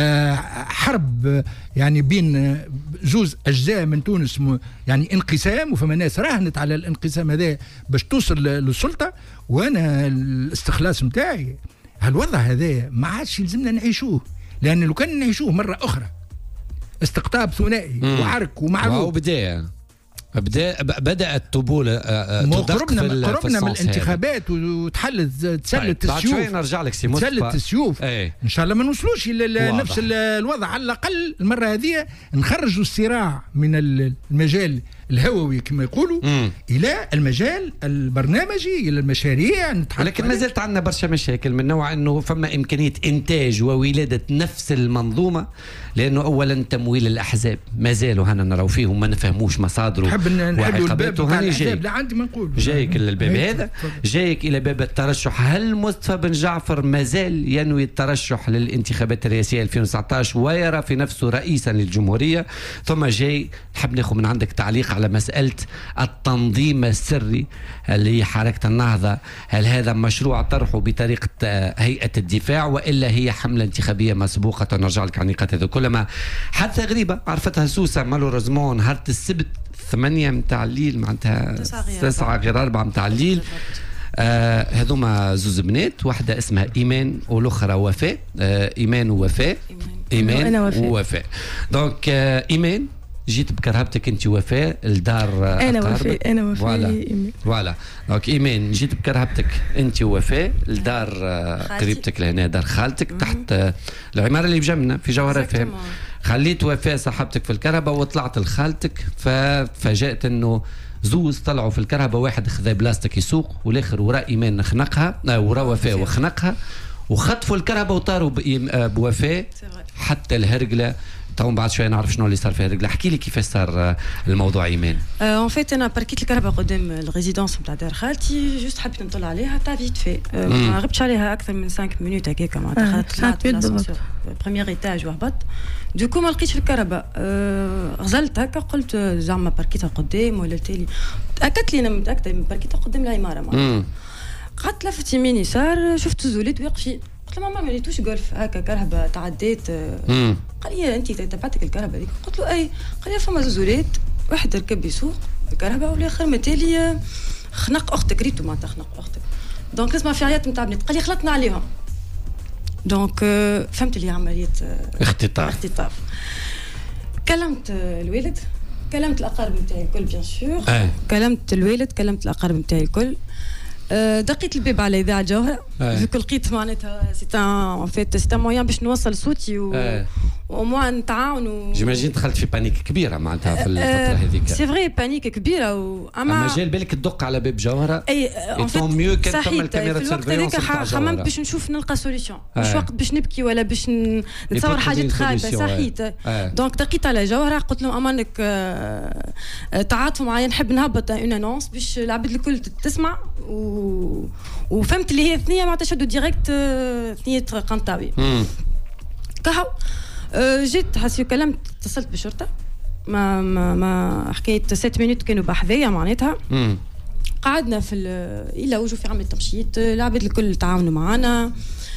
حرب يعني بين زوز اجزاء من تونس، يعني انقسام، وفما ناس راهنت على الانقسام هذا باش توصل للسلطه. وانا الاستخلاص نتاعي هالوضع هذا ما عادش يلزمنا نعيشوه، لان لو كان نعيشوه مره اخرى استقطاب ثنائي وعرك ومعروف بدات طبول قربنا من الانتخابات وتسلت السيوف. شويه نرجع لك سي مصطفى. تسلت السيوف. ان شاء الله ما نوصلوش الى نفس الوضع. على الاقل المره هذه نخرجوا الصراع من المجال الهووي كما يقولوا الى المجال البرنامجي، الى المشاريع. لكن ما زالت عندنا برشا مشاكل من نوع انه فما امكانيه انتاج وولاده نفس المنظومه، لانه اولا تمويل الاحزاب ما زالوا هنا نراو فيهم ما نفهموش مصادره. نحب الباب تاع الاحزاب. لا عندي ما نقول جايك الباب هذا، جايك الى باب الترشح. هل مصطفى بن جعفر ما زال ينوي الترشح للانتخابات الرئاسيه 2019 ويرى في نفسه رئيسا للجمهوريه؟ ثم جاي نحب ناخذ من عندك تعليق على مساله التنظيم السري اللي هي حركه النهضه. هل هذا مشروع طرحه بطريقه هيئه الدفاع والا هي حمله انتخابيه مسبوقه؟ نرجع لك عن النقاط هذه كلها. حادثه غريبه عرفتها سوسه مالوريزمون نهار السبت 8 متاع الليل، معناتها 9 غير 4 متاع الليل. هذوما زوز بنات، واحدة اسمها إيمان والأخرى وفاء. إيمان ووفاء. إيمان ووفاء. دونك إيمان جيت بكرهبتك انت وفاء لدار انا وفاء. انا وفاء. فوالا دونك ايمان جيت بكرهبتك انت وفاء لدار قريبتك لهنا، دار خالتك تحت العماره اللي بجنبنا في جوهره فهم. خليت وفاء صاحبتك في الكهرباء وطلعت لخالتك، ففاجأت انه زوز طلعوا في الكهرباء، واحد خذا بلاستيك يسوق والاخر وراء ايمان خنقها، وراء وفاء وخنقها، وخطفوا الكهرباء وطاروا بوفاء حتى الهرقله. تو بعد شويه نعرف شنو اللي صار في الرجله. احكي لي كيفاش صار الموضوع ايمان. اون فيت انا بركيت الكهرباء قدام الريزيدونس نتاع دار خالتي، جوست حبيت نطلع عليها تاع فيت في ما غبتش عليها اكثر من 5 مينوت هكاك معناتها. طلعت الاسانسور بريمير ايتاج وهبط، دوكو ما لقيتش الكهرباء. غزلت هكا قلت زعما بركيتها قدام ولا تالي، تاكدت لي انا متاكده بركيتها قدام العماره معناتها. قعدت لفت يمين يسار شفت زوليد واقفين، قلت له ماما ما لقيتوش جولف هكا كهرباء تعديت. قال لي انت تبعتك الكهرباء هذيك؟ قلت له اي. قال لي فما زوزولات، واحد ركب يسوق الكهرباء والاخر متالي خنق اختك، ريتو معناتها خنق اختك. دونك نسمع في عياط نتاع بنات. قال لي خلطنا عليهم. دونك فهمت اللي عمليه اختطاف. كلمت الوالد، كلمت الاقارب نتاعي الكل بيان سور. كلمت الوالد، كلمت الاقارب نتاعي الكل. دقيت الباب على اذاعه جوهره، فيك لقيت معناتها سي ان مويان باش نوصل صوتي وموا نتعاونوا. جيماجين دخلت في بانيك كبيره معناتها في الفتره هذيك. سي فري بانيك كبيره اما جا بالك تدق على باب جوهره. اي اون ميو كان ثم الكاميرا سيرفيونس. خممت باش نشوف نلقى سوليسيون، مش وقت باش نبكي ولا باش نتصور حاجات خايبه. صحيت. دونك دقيت على جوهره، قلت لهم امانك تعاطفوا معايا، نحب نهبط اون انونس باش العباد الكل تسمع. وفهمت اللي هي ثنيه معناتها شدوا ديريكت ثنيه قنطاوي. كهو جيت حسيت كلمت، اتصلت بالشرطه. ما حكيت 7 مينوت كانوا بحذايا معناتها. قعدنا في الى وجوا في عمل تمشيط، العباد الكل تعاونوا معنا.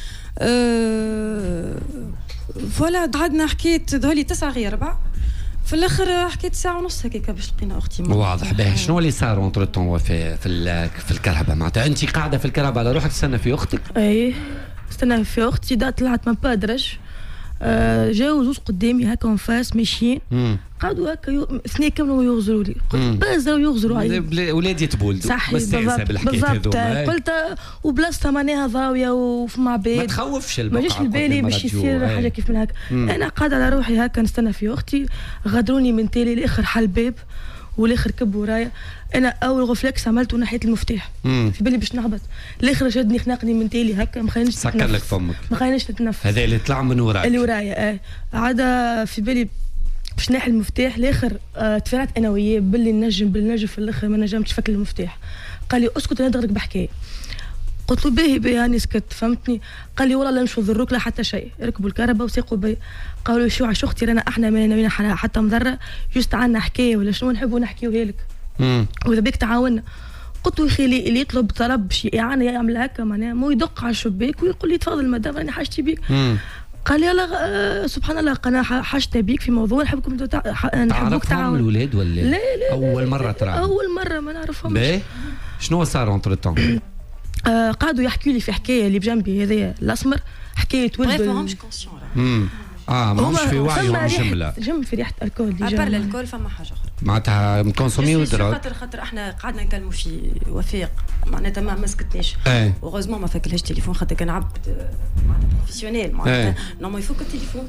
فوالا قعدنا حكيت ذولي 9 غير 4. في الاخر حكيت ساعه ونص هكاك باش لقينا اختي. واضح. باهي شنو اللي صار اونتر طون في الكهرباء؟ معناتها انت قاعده في الكهرباء على روحك تستنى في اختك؟ اي استنى في اختي. طلعت ما بادرج، جاو زوز قدامي هكا فاس ماشيين، قعدوا هكا اثنين كاملوا يغزروا لي. قلت بازروا يغزروا علي ولادي تبولدوا. صحيح بالضبط. قلت وبلاصتها معناها ضاويه وفما عباد، ما تخوفش البقعه، ما جاش البالي باش يصير حاجه كيف من هكا. انا قاعده على روحي هكا نستنى في اختي، غادروني من تالي الاخر حل باب والاخر كب ورايا. انا اول غفلكس عملته ناحيه المفتاح، في بالي باش نهبط، الاخر شدني خنقني من تالي هكا، ما خلينيش سكر لك فمك، ما خلينيش نتنفس. هذا اللي طلع من وراك اللي ورايا. عاد في بالي باش ناحي المفتاح، الاخر تفرعت انا وياه باللي نجم في الاخر ما نجمتش فك المفتاح. قال لي اسكت انا ندغرك بحكايه. قلت له باهي يعني سكت، فهمتني. قال لي والله لا مش نضروك لا حتى شيء. ركبوا الكهرباء وساقوا بي، قالوا شو عش اختي رانا احنا ما ناويين حتى مضره، جوست عندنا حكايه ولا شنو نحبوا نحكيوها لك واذا بيك تعاوننا. قلت له يا اللي يطلب طلب شيء يعني يعمل هكا معناها مو يدق على الشباك ويقول لي تفضل مدام راني حاجتي بيك. قال لي يلا سبحان الله انا حاجتي بيك في موضوع نحبكم نحبوك تعاون. الولاد ولا لا اول مره ترى؟ اول مره ما نعرفهمش. شنو صار اونتر طون؟ قعدوا يحكوا لي في حكايه اللي بجنبي هذايا الاسمر، حكايه ولد ماهمش كونسيون. ماهمش في وعي جم في ريحه الكول. ابار الكول فما حاجه اخرى. معناتها مكونسومي ودراغ. خاطر احنا قعدنا نكلموا في وثائق معناتها ما سكتناش. وغوزمون ما فاكلهاش تليفون خاطر كان عبد معناتها بروفيسيونيل معناتها نو يفوك التليفون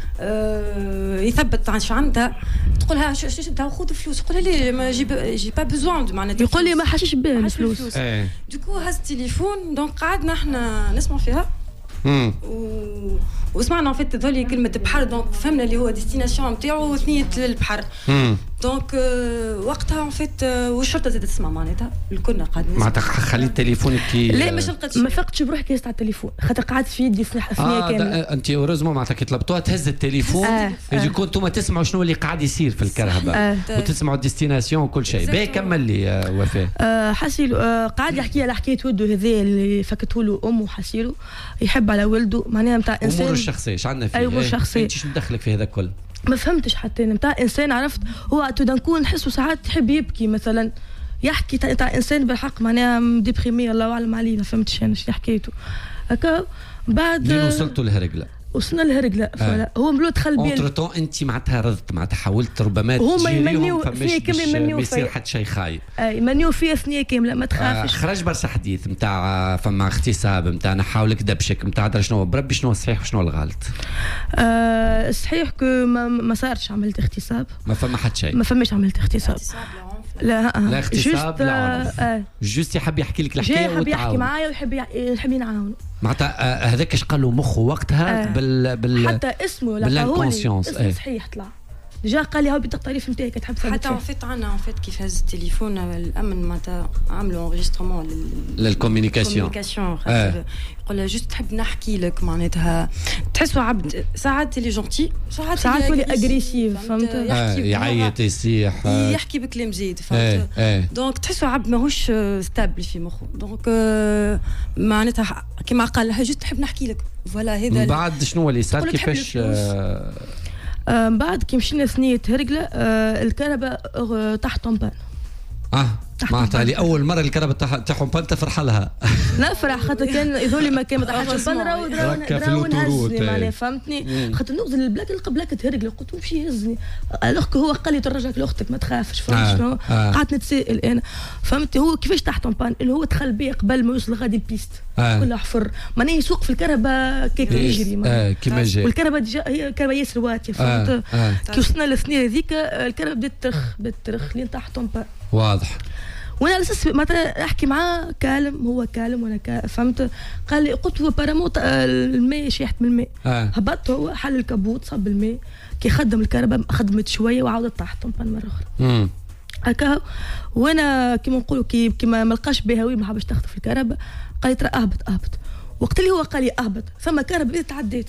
يثبت عن عندها تقولها شو بدها خذ فلوس قولها لي ما جي با بيزوان معناتها يقول لي ما حاشش بها الفلوس. دوكو هاز التليفون دونك قعدنا احنا نسمع فيها وسمعنا فيت ذولي كلمه بحر دونك فهمنا اللي هو ديستيناسيون نتاعو ثنيه البحر دونك وقتها فيت والشرطه زادت تسمع معناتها الكلنا قاعدين معناتها خليت تليفونك كي لا ما شنقتش ما فقتش بروحي كي على التليفون خاطر قعدت في يدي ثنيه كامله. انت اوريزمون معناتها كي طلبتوها تهز التليفون يجيكم انتم تسمعوا شنو اللي قاعد يصير في الكرهبه وتسمعوا الديستيناسيون وكل شيء. باهي كمل لي وفاء. حسيلو قاعد يحكي على حكايه ولده هذا اللي فكته له امه حسيلو يحب على ولده معناها نتاع انسان امور الشخصيه ايش عندنا فيه. امور الشخصيه انت شو مدخلك في هذا الكل؟ ما فهمتش حتى نتاع انسان عرفت هو تو نحسه ساعات يحب يبكي مثلا يحكي تاع انسان بالحق معناها ديبريمي الله اعلم عليه ما فهمتش انا شنو حكايته هكا. بعد لين وصلتوا للهرقله وصلنا للهرقله هو ملو دخل بين اونتر انت معناتها رضت معناتها حاولت ربما هما يمنيو فيه كامل يمنيو ما يصير حتى شيء خايب يمنيو فيه ثنيه كامله ما تخافش. خرج برشا حديث نتاع فما اغتصاب نتاع نحاولك دبشك نتاع درا شنو بربي شنو الصحيح وشنو الغلط. صحيح كو ما صارش عملت اغتصاب ما فما حتى شيء ما فماش عملت اغتصاب لا اغتصاب لا عنف جوست يحب يحكي لك الحكايه يحب يحكي معايا ويحب ينعاونه معناتها هذاك اش قال له مخه وقتها بال حتى اسمه بالانكونسيونس صحيح طلع ديجا قال لي هاو بالتقريف نتاعك تحب حتى فيت عنا فيت كيف هز التليفون الامن معناتها عملوا انريجسترمون للكوميونيكاسيون يقول لها جوست تحب نحكي لك معناتها تحسوا عبد ساعات اللي جونتي ساعات اللي اغريسيف فهمت يعيط يصيح يحكي بكلام زيد فهمت دونك تحسوا عبد ماهوش ستابل في مخه دونك معناتها كيما قال لها جوست تحب نحكي لك فوالا هذا من بعد شنو اللي صار كيفاش بعد كي مشينا ثنيه هرقله الكهرباء تحت طنبان معناتها لأول مرة الكهرباء تاعهم بنت فرح لها. نفرح خاطر كان يذولي ما كان متحش بنرا ودراو نهزني معناها فهمتني خاطر نوصل للبلاك نلقى بلاك هرقله قلت مشي يهزني الوغ هو قال لي ترجعك لاختك ما تخافش فهمت شنو قعدت نتسائل انا فهمت هو كيفاش تحت طنبان اللي هو دخل بيا قبل ما يوصل غادي البيست كلها حفر معناها يسوق في الكهرباء كيك يجري كيما جاي والكهرباء ديجا هي الكهرباء ياسر واطيه فهمت كي وصلنا للثنيه هذيك الكهرباء بدات ترخ لين تحت طنبان واضح. وانا على اساس مثلا احكي معاه كالم هو كالم وانا فهمت قال لي قلت له باراموت الماء شيحت من الماء هبطت هو حل الكبوت صب الماء كي خدم الكهرباء خدمت شويه وعاودت تحت طنبان مره اخرى هكا وانا كيما نقولوا كيما ما لقاش بهاوي ما حبش تخطف الكهرباء قال لي ترى اهبط وقت اللي هو قال لي اهبط ثم كهرباء تعديت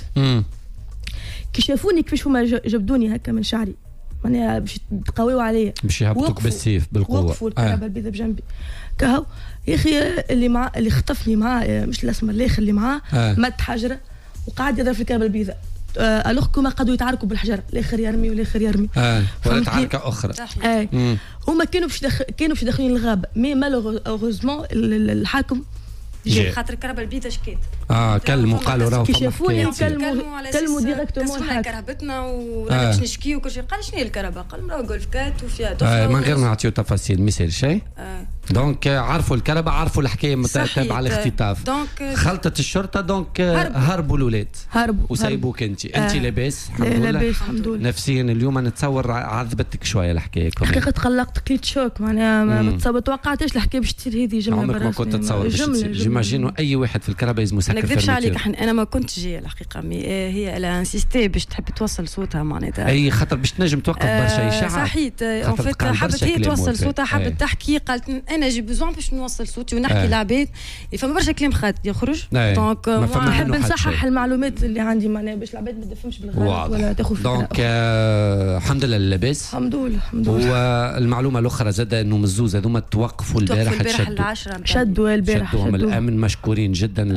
كي شافوني كيفاش هما جبدوني هكا من شعري معناها باش تقاويو عليا باش يهبطوك بالسيف بالقوه وقفوا الكهرباء البيضاء بجنبي كهو يا اخي اللي خطفني معاه مش الاسمر الاخر اللي معاه مد حجره وقعد يضرب في الكهرباء البيضاء الوغ كما قعدوا يتعاركوا بالحجر الاخر يرمي والاخر يرمي ولا تعاركه اخرى هما كانوا باش داخلين الغابه مي مالوغوزمون الحاكم خاطر الكهرباء البيضاء شكيت كلموا قالوا راهو كي شافوني كلموا ديريكتومون حنا كرهبتنا ورانا باش نشكيو وكل شيء قال شنو هي الكهرباء قال راهو جولف كات وفيها من غير ما نعطيو تفاصيل ما يصير شيء دونك عرفوا الكهرباء عرفوا الحكايه تابعه الاختطاف خلطت الشرطه دونك هربوا الاولاد وسايبوك انت لاباس الحمد لله نفسيا اليوم نتصور عذبتك شويه الحكايه حقيقه تقلقت كليت شوك معناها ما توقعتش الحكايه باش تصير هذه جمله عمرك ما كنت تتصور جيماجين اي واحد في الكهرباء لازم يسكر ما نكذبش عليك انا ما كنتش جايه الحقيقه هي لا انسيستي باش تحب توصل صوتها معناتها اي خاطر باش تنجم توقف برشا اشاعات صحيت اون فيت حبت هي توصل صوتها حبت تحكي قالت انا جي بوزون باش نوصل صوتي ونحكي للعباد فما برشا كلام خاطر يخرج دونك نحب نصحح المعلومات اللي عندي معناها باش العباد ما تفهمش بالغلط ولا تاخذ فكره دونك الحمد لله لاباس الحمد لله والمعلومه الاخرى زاد انه مزوز هذوما توقفوا البارح شدوا البارح شدوهم الامن مشكورين جدا والله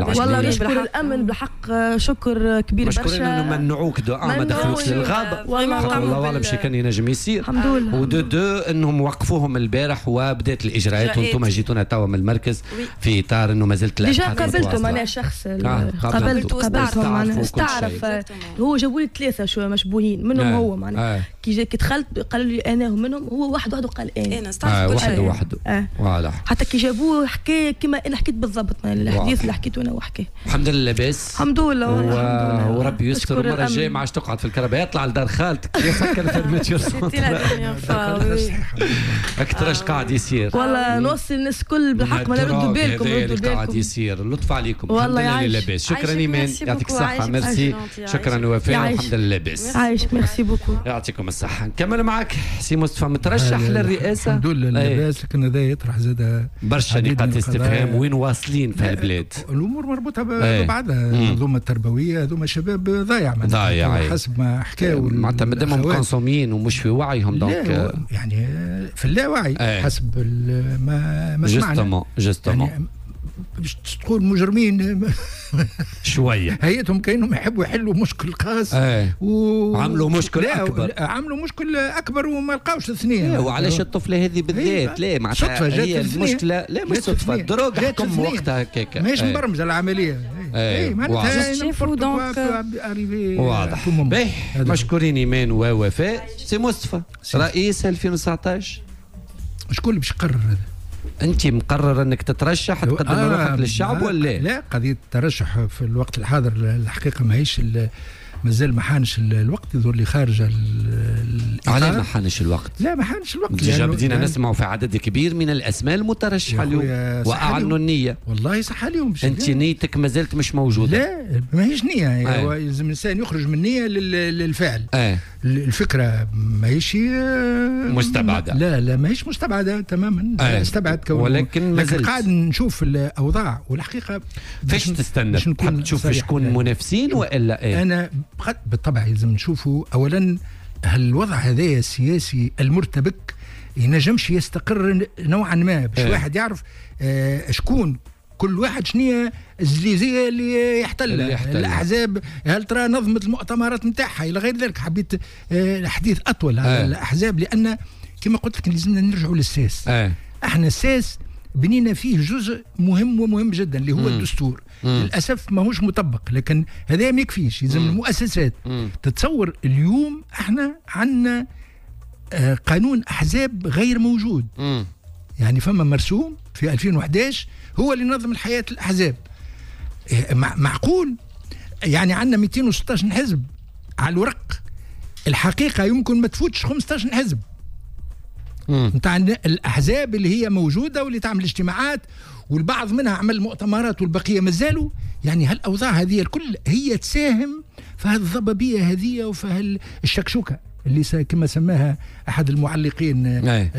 نشكر الامن بالحق شكر كبير برشا. مشكورين انه منعوك ما دخلوكش للغابه والله اعلم شي كان ينجم يصير. الحمد لله. ودو انهم وقفوهم البارح وبدات الاجراءات وانتم جيتونا توا من المركز في اطار انه ما زلت ديجا قابلتهم انا شخص قابلتهم معناها استعرف هو جابوا لي 3 شويه مشبوهين منهم هو معناها كي دخلت قالوا لي انا ومنهم هو واحد قال انا استعرف كل شيء وحده واضح. حتى كي جابوه حكى كما انا حكيت بالضبط الحديث اللي حكيته انا وحكى. الحمد لله لاباس الحمد لله وربي يستر. المره الجايه ما عادش تقعد في الكربه يطلع لدار خالتك يسكر فيرميتور اكثر اش قاعد يصير والله نوصل الناس الكل بالحق ما نردوا بالكم اللي قاعد يصير. اللطف عليكم والله. الحمد لله لاباس. شكرا ايمان يعطيك الصحه. ميرسي شكرا وفاء. الحمد لله لاباس. عايشك ميرسي بوكو يعطيكم الصحه. نكمل معك سي مصطفى مترشح للرئاسه. الحمد لله لاباس. لكن هذا يطرح زاد برشا نقاط استفهام. وين واصلين في البلاد؟ الامور مربوطه ببعضها. المنظومه التربويه هذوما شباب ضايع حسب ما حكاوا معناتها مادامهم كونسومين ومش في وعيهم دونك يعني في اللاوعي حسب ما سمعنا جوستومون يعني باش تقول مجرمين شويه هيئتهم كانهم يحبوا يحلوا مشكل خاص وعملوا مشكل اكبر. عملوا مشكل اكبر وما لقاوش الثنيه. وعلاش الطفله هذه بالذات؟ لا معناتها هي المشكله لا مش صدفه. الدروغ حكم وقتها هكاك ماهيش مبرمجه العمليه. معناتها واضح. مشكورين ايمان ووفاء. سي مصطفى رئيس 2019 شكون اللي باش يقرر هذا؟ انت مقرر انك تترشح تقدم روحك للشعب ولا لا؟ قضيه الترشح في الوقت الحاضر الحقيقه ماهيش مازال ما حانش الوقت. يظهر لي خارج على ما حانش الوقت. لا ما حانش الوقت. ديجا بدينا نسمعوا في عدد كبير من الاسماء المترشحه اليوم واعلنوا النيه. والله صح اليوم. انت نيتك ما زالت مش موجوده. لا ماهيش نيه. هو يلزم الانسان يخرج من نيه للفعل. الفكره ماهيش مستبعده. لا ماهيش مستبعده تماما. استبعد كونه ولكن قاعد نشوف الاوضاع والحقيقه. فاش تستنى؟ تحب تشوف شكون منافسين والا انا بالطبع لازم نشوفوا اولا هل الوضع هذا السياسي المرتبك ينجمش يستقر نوعا ما باش واحد يعرف شكون كل واحد شنية الزليزيه اللي يحتلها الاحزاب. هل ترى نظمت المؤتمرات نتاعها الى غير ذلك؟ حبيت حديث اطول على الاحزاب لان كما قلت لك لازمنا نرجعوا للساس. احنا الساس بنينا فيه جزء مهم جدا اللي هو الدستور. للاسف ماهوش مطبق. لكن هذا ما يكفيش. لازم المؤسسات تتصور اليوم احنا عندنا قانون احزاب غير موجود. يعني فما مرسوم في 2011 هو اللي نظم الحياه الاحزاب. معقول يعني عندنا 216 حزب على الورق. الحقيقه يمكن ما تفوتش 15 حزب نتاع الاحزاب اللي هي موجوده واللي تعمل اجتماعات والبعض منها عمل مؤتمرات والبقيه مازالوا. يعني هالاوضاع هذه الكل هي تساهم في هذه الضبابيه هذه وفي الشكشوكه اللي كما سماها احد المعلقين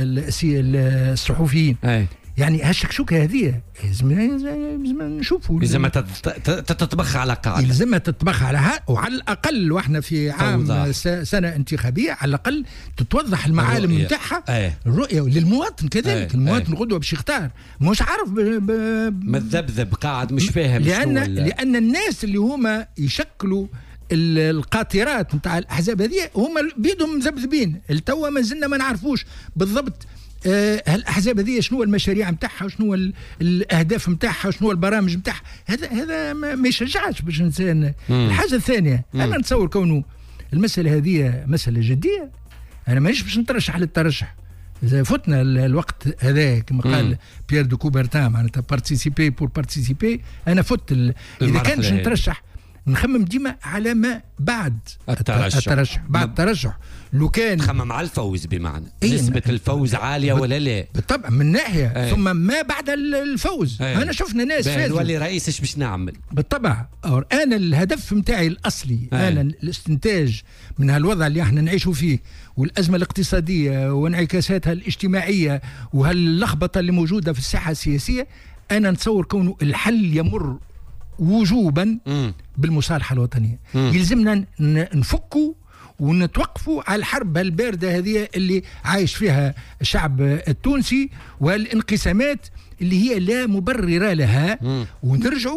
الصحفيين. يعني هالشكشوكه هذه لازم نشوفوا. لازم تتطبخ على قاعده. لازم تتطبخ على وعلى الاقل واحنا في عام سنه انتخابيه على الاقل تتوضح المعالم نتاعها. الرؤيه للمواطن كذلك. المواطن غدوه باش يختار مش عارف مذبذب قاعد مش فاهم. لان الناس اللي هما يشكلوا القاطرات نتاع الاحزاب هذه هما بيدهم مذبذبين. التوا ما زلنا ما نعرفوش بالضبط هالاحزاب هذه شنو المشاريع نتاعها وشنو الاهداف نتاعها وشنو البرامج نتاعها. هذا ما يشجعش باش الانسان. الحاجه الثانيه انا نتصور كونه المساله هذه مساله جديه. انا مانيش باش نترشح للترشح. اذا فتنا الوقت هذا كما قال بيير دو كوبرتان معناتها بارتيسيبي بور بارتيسيبي. انا فت اذا كان باش نترشح نخمم ديما على ما بعد الترشح. بعد الترشح لو كان نخمم على الفوز بمعنى نسبة الفوز عالية ولا لا؟ بالطبع من ناحية. ثم ما بعد الفوز. أنا شفنا ناس فازوا. نولي رئيس ايش باش نعمل؟ بالطبع. أنا الهدف متاعي الأصلي أنا الاستنتاج من هالوضع اللي احنا نعيشوا فيه والأزمة الاقتصادية وانعكاساتها الاجتماعية وهاللخبطة اللي موجودة في الساحة السياسية. أنا نتصور كونه الحل يمر وجوبا بالمصالحة الوطنية. يلزمنا نفكوا ونتوقفوا على الحرب الباردة هذه اللي عايش فيها الشعب التونسي والانقسامات اللي هي لا مبرر لها. ونرجعوا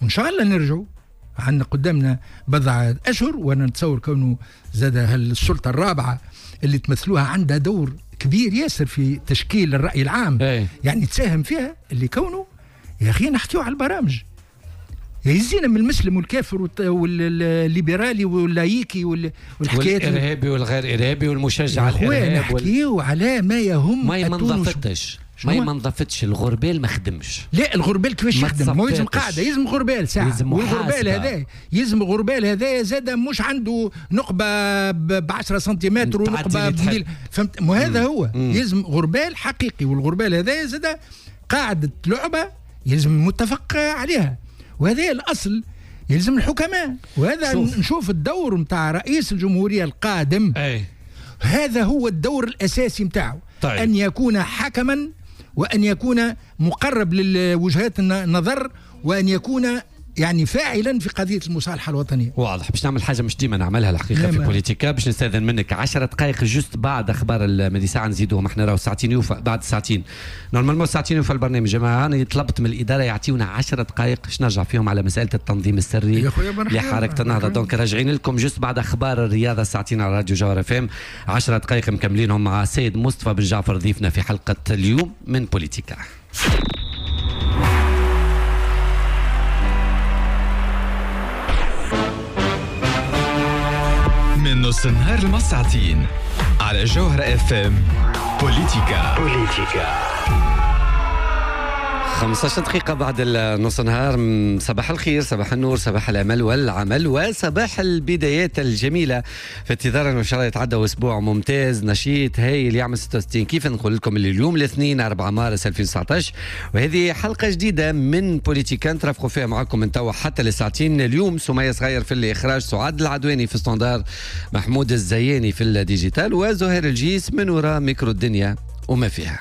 وإن شاء الله نرجعوا. عندنا قدامنا بضعة أشهر، وأنا نتصور كونه زاد السلطة الرابعة اللي تمثلوها عندها دور كبير ياسر في تشكيل الرأي العام. يعني تساهم فيها اللي كونه يا أخي نحكيو على البرامج يزينا من المسلم والكافر والليبرالي واللايكي والحكايات والإرهابي والغير إرهابي والمشجع على الإرهاب. نحكيو على ما يهم. ما انضفتش الغربال ما خدمش. لا الغربال كيفاش يخدم؟ ما يلزم قاعده، يلزم غربال ساعه، والغربال هذا يلزم غربال هذا زاد مش عنده نقبه ب 10 سنتيمتر ونقبه فهمت؟ هذا هو يلزم غربال حقيقي، والغربال هذا زاد قاعده لعبه يلزم متفق عليها، وهذا الأصل يلزم الحكماء. وهذا نشوف الدور متاع رئيس الجمهورية القادم هذا هو الدور الأساسي متاعه. أن يكون حكما، وأن يكون مقرب لوجهات النظر، وأن يكون يعني فاعلا في قضية المصالحة الوطنية. واضح. باش نعمل حاجة مش ديما نعملها الحقيقة في بوليتيكا. باش نستاذن منك 10 دقائق جست بعد أخبار المدي ساعة نزيدوهم. احنا راهو ساعتين يوفى، بعد ساعتين نورمالمون ساعتين يوفى البرنامج. جماعة أنا طلبت من الإدارة يعطيونا 10 دقائق باش نرجع فيهم على مسألة التنظيم السري لحركة النهضة. دونك راجعين لكم جست بعد أخبار الرياضة ساعتين على راديو جوهر FM. 10 دقائق مكملينهم مع سيد مصطفى بن جعفر ضيفنا في حلقة اليوم من بوليتيكا. من نص النهار المساعتين على جوهر FM بوليتيكا. 15 دقيقة بعد نص النهار. صباح الخير، صباح النور، صباح الأمل والعمل، وصباح البدايات الجميلة. في انتظار إن شاء الله يتعدى أسبوع ممتاز نشيط هايل يعمل 66. كيف نقول لكم اللي اليوم الاثنين 4 مارس 2019، وهذه حلقة جديدة من بوليتيكا نترافقوا فيها معكم من توا حتى لساعتين. اليوم سمية صغير في الإخراج، سعاد العدواني في ستاندار، محمود الزياني في الديجيتال، وزهير الجيس من وراء ميكرو الدنيا وما فيها.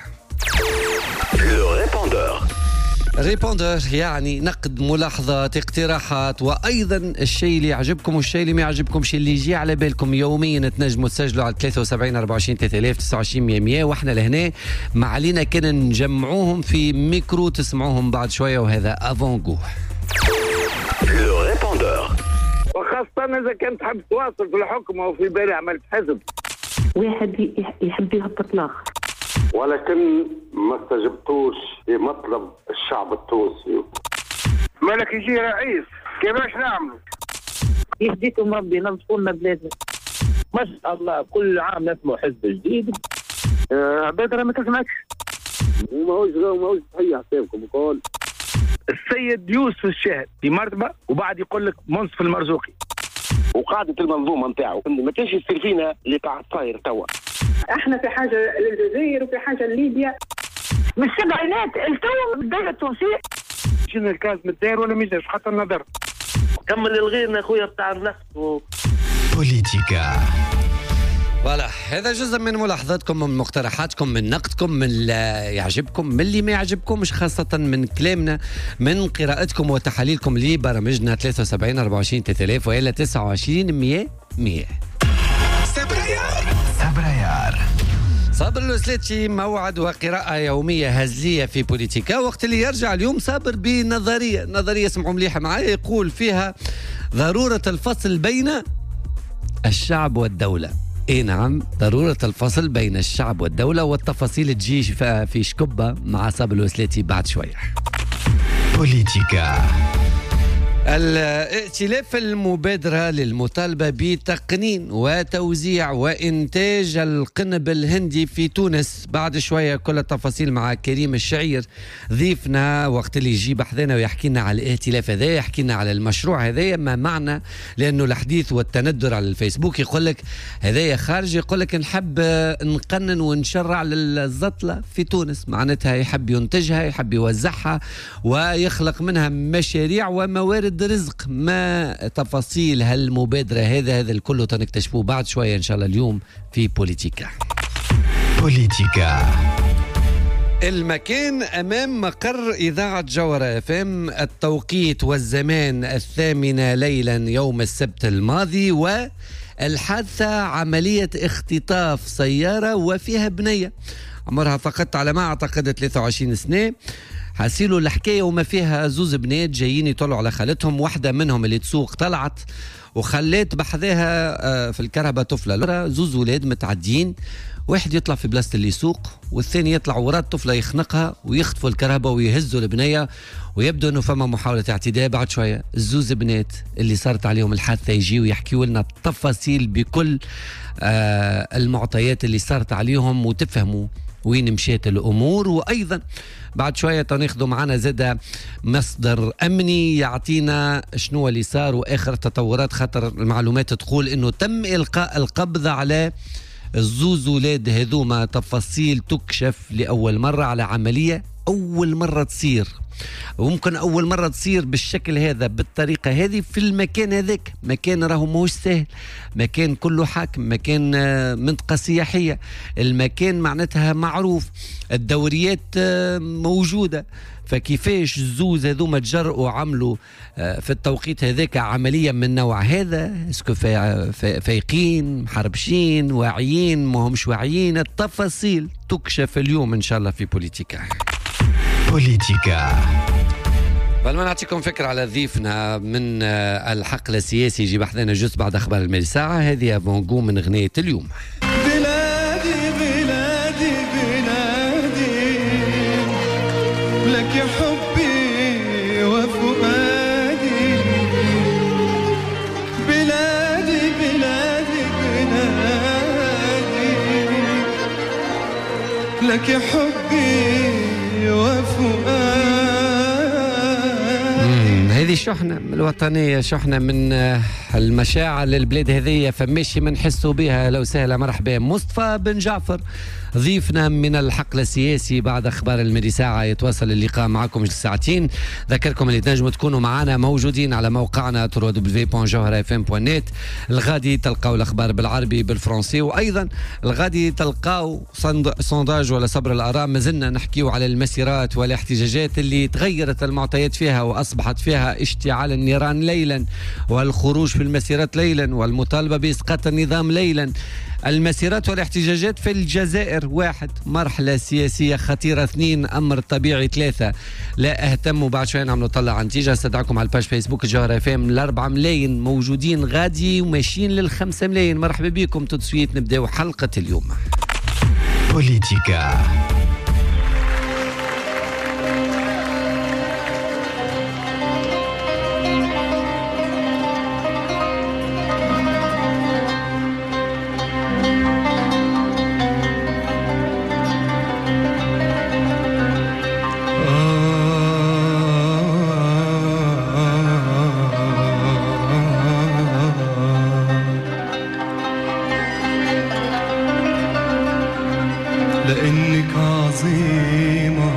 ريبوندر يعني نقد، ملاحظات، اقتراحات، وايضا الشيء اللي يعجبكم والشيء اللي ما يعجبكمش اللي يجي على بالكم يوميا. تنجموا تسجلوا على 73 24 3000 29 100 واحنا لهنا ما علينا كان نجمعوهم في ميكرو تسمعوهم بعد شويه، وهذا افونغو. لو ريبوندر، وخاصة إذا كنت تحب تواصل في الحكم أو في بالي عملت حزب. واحد يحب يهبط الآخر، ولكن ما استجبتوش لمطلب الشعب التونسي. مالك يجي رئيس كيفاش نعملوا؟ يهديكم ربي نظفوا لنا بلادنا. ما شاء الله كل عام نسمع حزب جديد. عباد ما تسمعكش. وماهوش صحيح حسابكم يقول. السيد يوسف الشاهد في مرتبة وبعد يقول لك منصف المرزوقي. وقاعدة المنظومة نتاعو ما كانش يصير فينا اللي قاعد صاير توا. احنا في حاجة للجزائر وفي حاجة لليبيا. من السبعينات التو الدولة التونسية. شنو الكاز من الدار ولا ميجاش حتى النظر. كمل الغيرنا اخويا بتاع النفط بوليتيكا. فوالا، هذا جزء من ملاحظاتكم، من مقترحاتكم، من نقدكم، من اللي يعجبكم، من اللي ما يعجبكمش، خاصة من كلامنا، من قراءتكم وتحاليلكم لبرامجنا 73 24 3000 وإلا 29 100. سبريار صابر الوسلاتي، موعد وقراءة يومية هزلية في بوليتيكا، وقت اللي يرجع اليوم صابر بنظرية اسمعوا مليحة معايا، يقول فيها ضرورة الفصل بين الشعب والدولة. اي نعم، ضرورة الفصل بين الشعب والدولة، والتفاصيل تجي في شكبة مع صابر الوسلاتي بعد شوية. بوليتيكا. الائتلاف المبادرة للمطالبة بتقنين وتوزيع وإنتاج القنب الهندي في تونس. بعد شوية كل التفاصيل مع كريم الشعير ضيفنا، وقت اللي يجي بحثنا ويحكي لنا على الائتلاف هذا، يحكي لنا على المشروع هذا ما معنى، لأنه الحديث والتندر على الفيسبوك يقول لك هذايا خارج، يقول لك نحب نقنن ونشرع للزطلة في تونس، معناتها يحب ينتجها، يحب يوزعها ويخلق منها مشاريع وموارد رزق. ما تفاصيل هالمبادرة هذا الكل تنكتشفوه بعد شوية إن شاء الله اليوم في بوليتيكا. المكان أمام مقر إذاعة جوهر FM، التوقيت والزمان 8 ليلا يوم السبت الماضي، والحادثة عملية اختطاف سيارة وفيها بنية عمرها فقط على ما أعتقد 23 سنة. حاسيلو الحكايه وما فيها زوز بنات جايين يطلعوا على خالتهم، واحده منهم اللي تسوق طلعت وخليت بحذاها في الكرهبه طفله، زوز ولاد متعدين، واحد يطلع في بلاصه اللي يسوق والثاني يطلع ورا الطفله يخنقها ويخطفوا الكرهبه ويهزوا البنيه، ويبدو انه فما محاوله اعتداء. بعد شويه الزوز بنات اللي صارت عليهم الحادثه يجيوا يحكيوا لنا التفاصيل بكل المعطيات اللي صارت عليهم وتفهموا وين مشيت الامور. وايضا بعد شويه ناخذوا معنا زاده مصدر امني يعطينا شنو اللي صار واخر التطورات، خاطر المعلومات تقول انه تم القاء القبض على الزوز ولاد هذوما. تفاصيل تكشف لاول مره على عمليه اول مره تصير، وممكن اول مره تصير بالشكل هذا بالطريقه هذه في المكان هذاك. مكان راهو ماهوش سهل، مكان كله حاكم، مكان منطقه سياحيه، المكان معناتها معروف، الدوريات موجوده. فكيفاش الزوز هذوما تجرؤوا عملوا في التوقيت هذاك عمليه من النوع هذا؟ اسكو فايقين، محربشين، واعيين، ما همش واعيين؟ التفاصيل تكشف اليوم ان شاء الله في بوليتيكا. قبل ما نعطيكم فكرة على ضيفنا من الحقل السياسي يجي بحثنا جزء بعد أخبار المال ساعة. هذه أفونغو من أغنية اليوم. بلادي بلادي بلادي لك حبي وفؤادي، بلادي بلادي بلادي لك حبي وفؤادي. هذه شحنة الوطنية، شحنة من المشاعر للبلاد هذه، فماشي من حسوا بها. لو سهلة مرحبا مصطفى بن جعفر ضيفنا من الحقل السياسي بعد أخبار المدي ساعة. يتواصل اللقاء معكم ساعتين. ذكركم اللي تنجموا تكونوا معنا موجودين على موقعنا www.jawharafm.net. الغادي تلقاو الأخبار بالعربي بالفرنسي، وأيضا الغادي تلقاو صنداج ولا صبر الآراء. مازلنا نحكيو على المسيرات والاحتجاجات اللي تغيرت المعطيات فيها وأصبحت فيها اشتعال النيران ليلا، والخروج في المسيرات ليلا، والمطالبة بإسقاط النظام ليلا. المسيرات والاحتجاجات في الجزائر 1، مرحلة سياسية خطيرة 2، أمر طبيعي 3، لا أهتم. وبعد شوية نعملوا طلع عن نتيجة. استدعاكم على الباج فيسبوك الجوهرة FM. 4 ملايين موجودين غادي وماشيين ل5 ملايين. مرحبا بكم. تدسويت نبداو حلقة اليوم. بوليتيكا. لأنك عظيمة،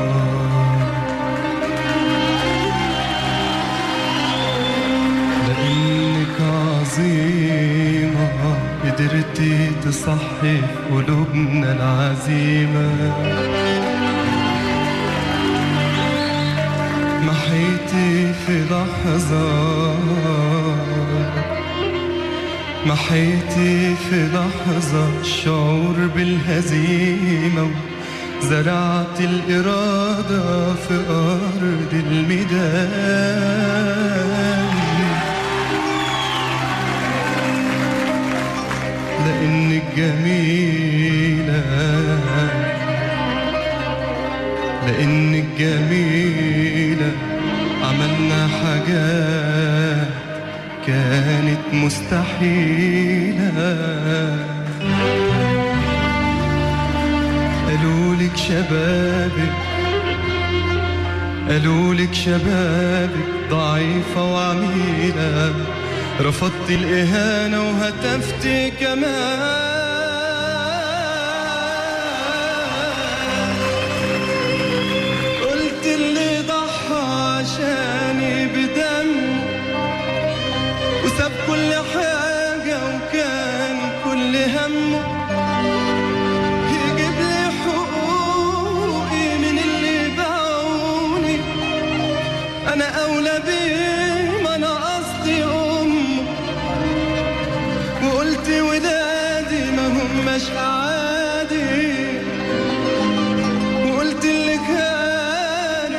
لأنك عظيمة، قدرتي تصحي قلوبنا العزيمة. محيتي في لحظة، محيتي في لحظة الشعور بالهزيمة، زرعت الإرادة في أرض الميدان. لأنك جميلة، لأنك جميلة، عملنا حاجات كانت مستحيلة. قالولك شبابك، قالولك شبابك ضعيفة وعميلة، رفضت الإهانة وهتفتي كمان. قلت اللي ضحى عشاني بدم وساب كل حاجة وكان كل همه يجيب لي حقوقي من اللي باعوني. أنا أولى بيه، ما أنا قصدي أمه. وقلت ولادي ما هماش عادي، وقلت اللي كان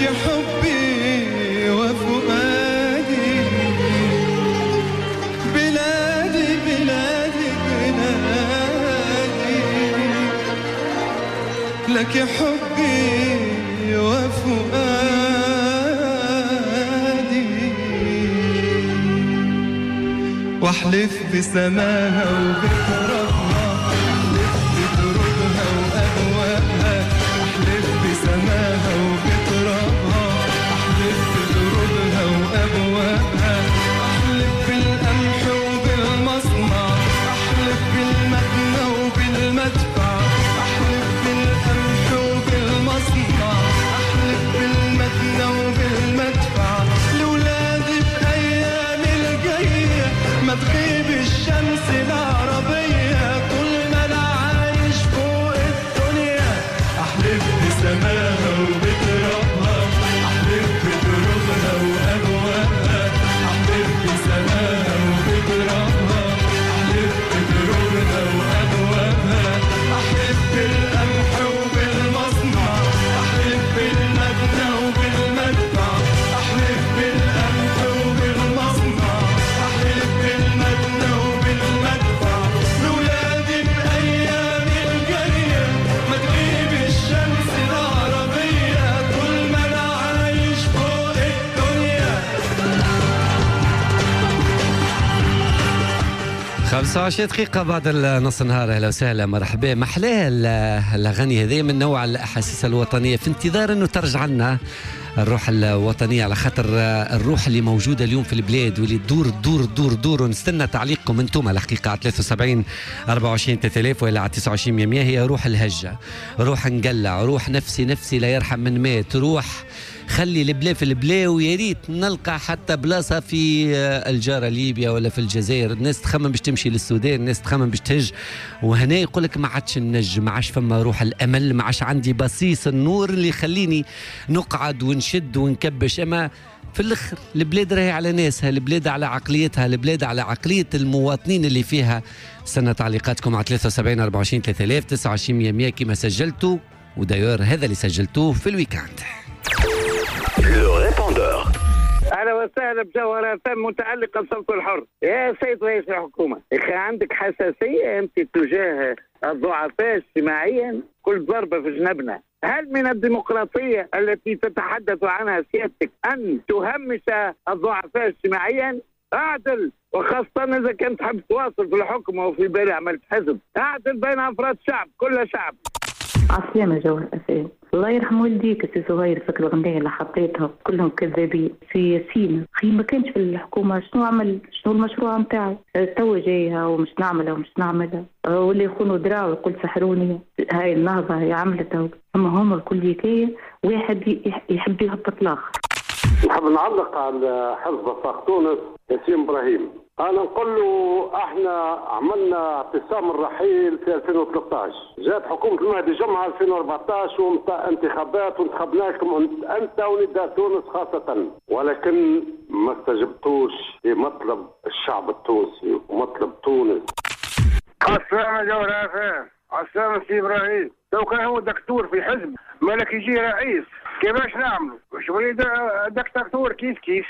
حبي وفؤادي بلادي بلادي بلادي لك حبي وفؤادي واحلف بسماها وبترابها احلف بدروبها وأهواها احلف بسماها وبترابها احلف بدروبها وأبوابها احلف بالقمح وبالمصنع احلف بالمدنى وبالمدفع احلف بالقمح وبالمصنع احلف بالمدنى وبالمدفع لولادي بأيام الجاية ما تغيب الشمس العربية طول ما انا عايش فوق الدنيا احلف بسماها وبترابها احلف بدروبها وأبوابها احلف بسماها وبترابها احلف بدروبها وأبوابها احلف بالقمح وبالمصنع احلف بالمدنى وبالمدفع احلف بالقمح وبالمصنع احلف بالمدنى وبالمدفع لولادي بأيام الجاية ما تغيب الشمس العربية طول ما انا عايش فوق الدنيا. 25 دقيقة بعد نص النهار. أهلا وسهلا مرحبا. محلاها الأغاني هذه من نوع الأحاسيس الوطنية في انتظار أنه ترجع لنا الروح الوطنية، على خاطر الروح اللي موجودة اليوم في البلاد واللي تدور ونستنى تعليقكم انتم الحقيقة على 73 24 3000 ولا على 29 100. هي روح الهجة، روح نقلع، روح نفسي لا يرحم من مات، روح خلي البلا في البلا، ويا ريت نلقى حتى بلاصه في الجاره ليبيا ولا في الجزائر. الناس تخمم باش تمشي للسودان، الناس تخمم باش تهج، وهنا يقول لك ما عادش النج، ما عادش فما روح الامل، ما عادش عندي بصيص النور اللي يخليني نقعد ونشد ونكبش. اما في الاخر البلاد راهي على ناسها، البلاد على عقليتها، البلاد على عقليه المواطنين اللي فيها. استنى تعليقاتكم على 73 24 3000 29 100 كما سجلتوا، ودايور هذا اللي سجلتوه في الويكاند. اهلا وسهلا بجوهر فم متعلقه بصوت الحر. يا سيد رئيس الحكومه، يا اخي عندك حساسيه انت تجاه الضعفاء اجتماعيا، كل ضربه في جنبنا. هل من الديمقراطيه التي تتحدث عنها سيادتك ان تهمش الضعفاء اجتماعيا؟ اعدل، وخاصه اذا كنت تحب تواصل في الحكم وفي بالي عملت حزب، اعدل بين افراد الشعب، كل شعب. عسلامة جوهر أسئلة. الله يرحم والديك سي زهير، فاكر الأغنية اللي حطيتها كلهم كذابين في سينا. خي ما كانش في الحكومة، شنو عمل؟ شنو المشروع نتاعي؟ توا جايها ومش نعملها واللي يخونوا دراعه ويقول سحروني. هاي النهضة هي عملتها، أما هم الكل كي واحد يحب يهبط الآخر. نحب نعلق على حزب وفاق تونس ياسين إبراهيم. أنا نقول له احنا عملنا اعتصام الرحيل في 2013، جات حكومة المهدي جمعة 2014 ومتاع انتخابات وانتخبناكم انت ونداء تونس خاصة، ولكن ما استجبتوش لمطلب الشعب التونسي ومطلب تونس. السلام جوهر عفان، السلام سي إبراهيم. لو كان هو دكتور في حزب مالك يجي رئيس، كيفاش نعملوا؟ واش وليد دكتور كيف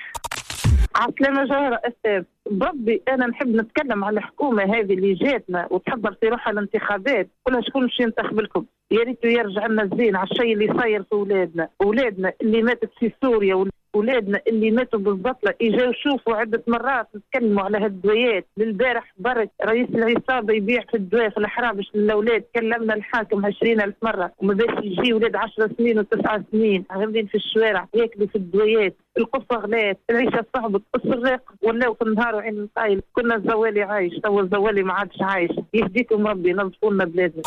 عسلامة جوهرة أستاذ. بربي أنا نحب نتكلم على الحكومة هذه اللي جاتنا وتحضر في روحها الانتخابات، كلها شكون باش ينتخب لكم؟ يا ريت يرجع لنا الزين على الشيء اللي صاير في أولادنا اللي ماتت في سوريا، أولادنا اللي ماتوا بالبطلة. إجاو شوفوا عدة مرات نتكلموا على هالدويات. للبارح برك رئيس العصابة يبيع في الدواء في الحرابش للأولاد، كلمنا الحاكم 20,000 مرة وما باش يجي ولاد 10 سنين و9 سنين غاديين في الشوارع ياكلوا في الدويات. القصة غلات، العيشة صعبت، السراق ولاو في النهار وعين القايل. كنا الزوالي عايش، توا الزوالي ما عادش عايش. يهديكم ربي، نظفوا لنا بلادنا.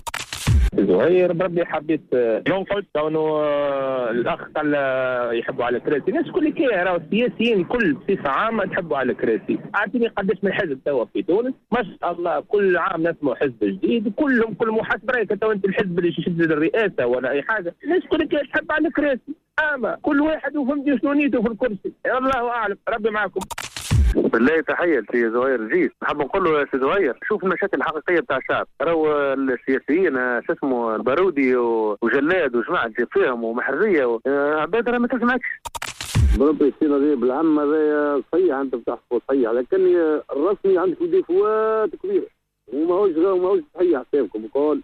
زهير بربي حبيت يوم قلت انه الاخ قال يحبوا على الكراسي. الناس كل كي راهو السياسيين كل بصفه عامه تحبوا على الكراسي. اعطيني قداش من حزب توا في تونس ما شاء الله، كل عام نسمعوا حزب جديد، كلهم كل محاسب رايك تو انت الحزب اللي يشد الرئاسه ولا اي حاجه. الناس كل كي تحب على الكراسي، اما كل واحد وفهمتي شنو نيته في الكرسي. الله اعلم، ربي معكم. بالله تحيه لسي زهير الجيس. نحب نقول له يا سي زهير شوف المشاكل الحقيقيه بتاع الشعب. راهو السياسيين شو اسمه البارودي وجلاد وجماعه تجيب فيهم ومحريه عباد ما تسمعكش. بربي سي نظير بالعام هذا صحيح انت بتحكوا صحيح، لكن الرسمي عندك فوات كبيره وماهوش صحيح حسابكم بقول.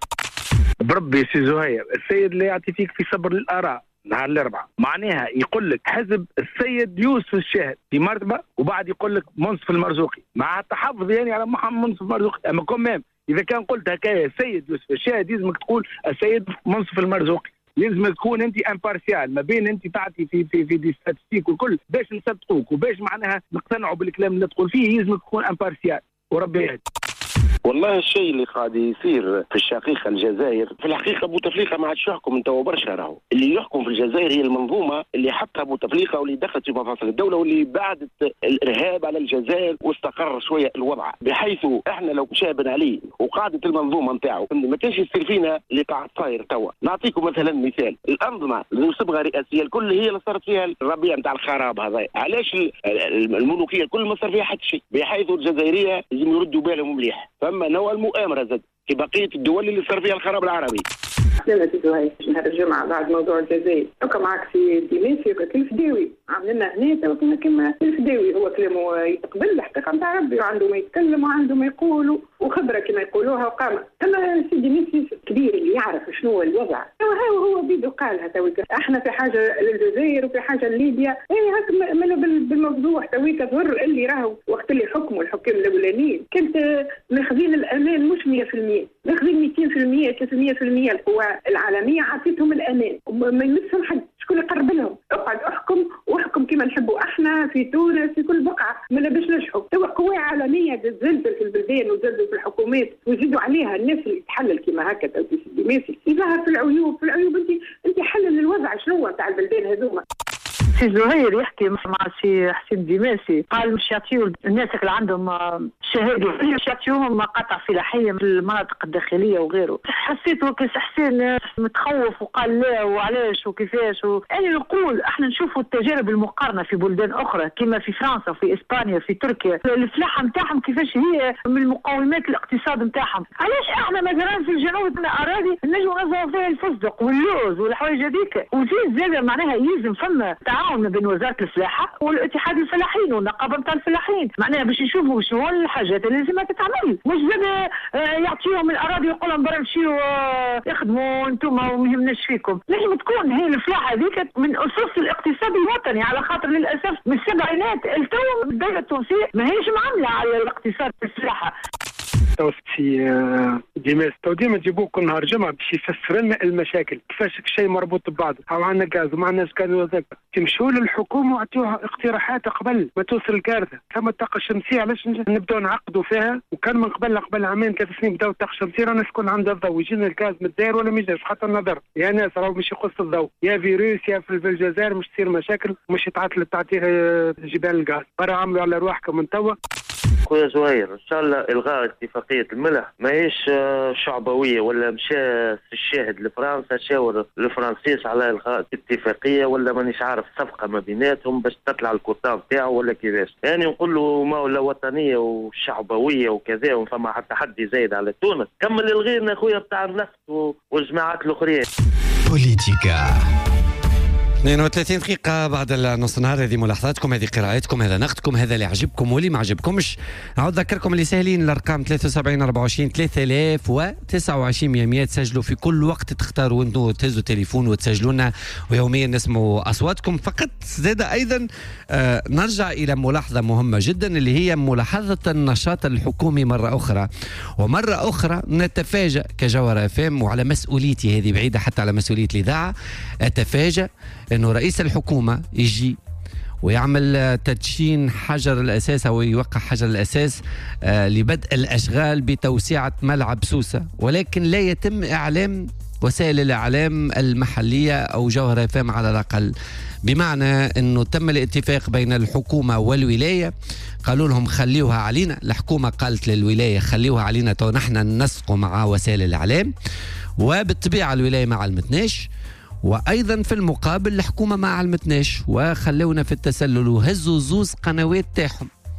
بربي سي زهير السيد لا يعطي فيك في صبر الاراء نهار الاربعاء، معناها يقول لك حزب السيد يوسف الشاهد في مرتبه وبعد يقول لك منصف المرزوقي مع التحفظ يعني على محمد منصف المرزوقي. اما كمان اذا كان قلت هكايا السيد يوسف الشاهد يلزمك تقول السيد منصف المرزوقي، لازم تكون انت امبارسيال ما بين انت تعطي في دي ستاتستيك والكل باش نصدقوك وباش معناها نقتنعوا بالكلام اللي تقول فيه، لازم تكون امبارسيال وربي يهديك. والله الشيء اللي قاعد يصير في الشقيقه الجزائر في الحقيقه بوتفليقه ما عادش يحكم انت وبرشا. راهو اللي يحكم في الجزائر هي المنظومه اللي حطها بوتفليقه واللي دخلت في مفاصل الدوله واللي بعدت الارهاب على الجزائر واستقر شويه الوضع، بحيث احنا لو شابن عليه وقاعده المنظومه نتاعو ما كانش يصير فينا اللي قاعد صاير توا. نعطيكم مثلا مثال، الانظمه الصبغه الرئاسيه الكل هي اللي صارت فيها الربيع نتاع الخراب هذا. علاش الملوكيه الكل ما صار فيها حتى شيء، بحيث الجزائريه لازم يردوا بالهم مليح. فما نوع المؤامره زاد في بقيه الدول اللي صار فيها الخراب العربي. سلامة زهير نهار الجمعة بعد موضوع الجزائر هكا معك في ديميسي الفداوي عاملنا هنا كما الفداوي هو كلامه يتقبل الحقيقة نتاع ربي وعنده ما يتكلم وعنده ما يقول وخبرة كما يقولوها وقامة. أما سيدي ميسي كبير اللي يعرف شنو الوضع هو بيدو قالها تويك احنا في حاجة للجزائر وفي حاجة لليبيا. هكا بالموضوع تويك ظهر اللي راهو وقت اللي حكموا الحكام الأولانيين كانت ماخذين الأمان مش 100%، ماخذين 200% 300%. القوى العالمية عطيتهم الأمان ما يمسهم حد، شكون يقرب لهم اقعد واحكم كما نحبوا احنا في تونس في كل بقعة من باش نجحوا. توا قوى عالمية تزلزل في البلدان وتزلزل في الحكومات ويزيدوا عليها الناس اللي تحلل كما هكا توفي ميسي يظهر في العيوب انت حلل الوضع شنو تاع البلدان هذوما. سي زهير يحكي مع سي حسين ديماسي قال مش يعطيو الناس اللي عندهم شهاده مش يعطيوهم قطع فلاحيه في المناطق الداخليه وغيره. حسيت وكاس حسين متخوف وقال لا وعلاش وكيفاش انا نقول احنا نشوفوا التجارب المقارنه في بلدان اخرى كما في فرنسا وفي اسبانيا في تركيا الفلاحه نتاعهم كيفاش هي من مقومات الاقتصاد نتاعهم. علاش احنا مثلا في الجنوب من اراضي نجموا نزرعوا فيها الفستق واللوز والحوايج هذيك وزيد زاد معناها يلزم فما تعاون ما بين وزاره الفلاحه والاتحاد الفلاحين والنقابه نتاع الفلاحين معناها باش يشوفوا شنو الحاجات اللي لازم تتعمل. مش زاد يعطيهم الاراضي ويقول لهم برا مشيوا اخدموا انتم وما يهمناش فيكم. لازم تكون هي الفلاحه هذيك من اسس الاقتصاد الوطني على خاطر للاسف من السبعينات التو الدوله التونسيه ما هيش معامله على الاقتصاد في الفلاحه. توفي ديماس ديما نجيبوه كل نهار جمعة باش يفسر لنا المشاكل كيفاش شيء مربوط ببعضه. هاو عندنا غاز وما عندناش غاز وذاك تمشوا للحكومه وعطيوها اقتراحات قبل ما توصل الكارثه. كما الطاقه الشمسيه علاش نبداو نعقدوا فيها وكان من قبل عامين 3 سنين بداو الطاقه الشمسيه رانا شكون عندها الضوء يجينا الغاز من الدار ولا ما يجيش حتى النظر يا ناس راهو مش يقص الضوء يا فيروس يا في الجزائر مش تصير مشاكل مش يتعطل تعطيه جبال الغاز برا عملوا على رواحكم من توا. خويا زهير ان شاء الله الغاء اتفاقيه الملح ماهيش شعبويه ولا مشى الشاهد لفرنسا شاور الفرنسيس على الغاء الاتفاقيه ولا مانيش عارف صفقه ما بيناتهم باش تطلع الكوطان تاعو ولا كيفاش. يعني نقول له ما ولا وطنيه وشعبويه وكذا وفما حتى تحدي زايد على تونس. كمل الغير خويا بتاع النفط والجماعات الاخرين. بوليتيكا 32 دقيقة بعد النص نهار. هذه ملاحظاتكم هذه قراءتكم هذا نقدكم هذا اللي عجبكم واللي ما عجبكمش. نعود نذكركم اللي سهلين الأرقام 73 24 3029 100 تسجلوا في كل وقت تختاروا انتم تهزوا تليفون وتسجلوا لنا ويوميا نسمعوا أصواتكم. فقط زاد أيضا نرجع إلى ملاحظة مهمة جدا اللي هي ملاحظة النشاط الحكومي مرة أخرى. ومرة أخرى نتفاجأ كجوهر FM وعلى مسؤوليتي هذه بعيدة حتى على مسؤولية الإذاعة أتفاجأ انه رئيس الحكومه يجي ويعمل تدشين حجر الاساس او يوقع حجر الاساس لبدء الاشغال بتوسعه ملعب سوسه، ولكن لا يتم اعلام وسائل الاعلام المحليه او جوهر FM على الاقل. بمعنى انه تم الاتفاق بين الحكومه والولايه، قالوا لهم خليوها علينا، الحكومه قالت للولايه خليوها علينا تو نحن ننسقوا مع وسائل الاعلام، وبالطبيعه الولايه ما علمتناش، وايضا في المقابل الحكومه ما علمتناش وخلونا في التسلل وهزوا زوز قنوات تاعهم.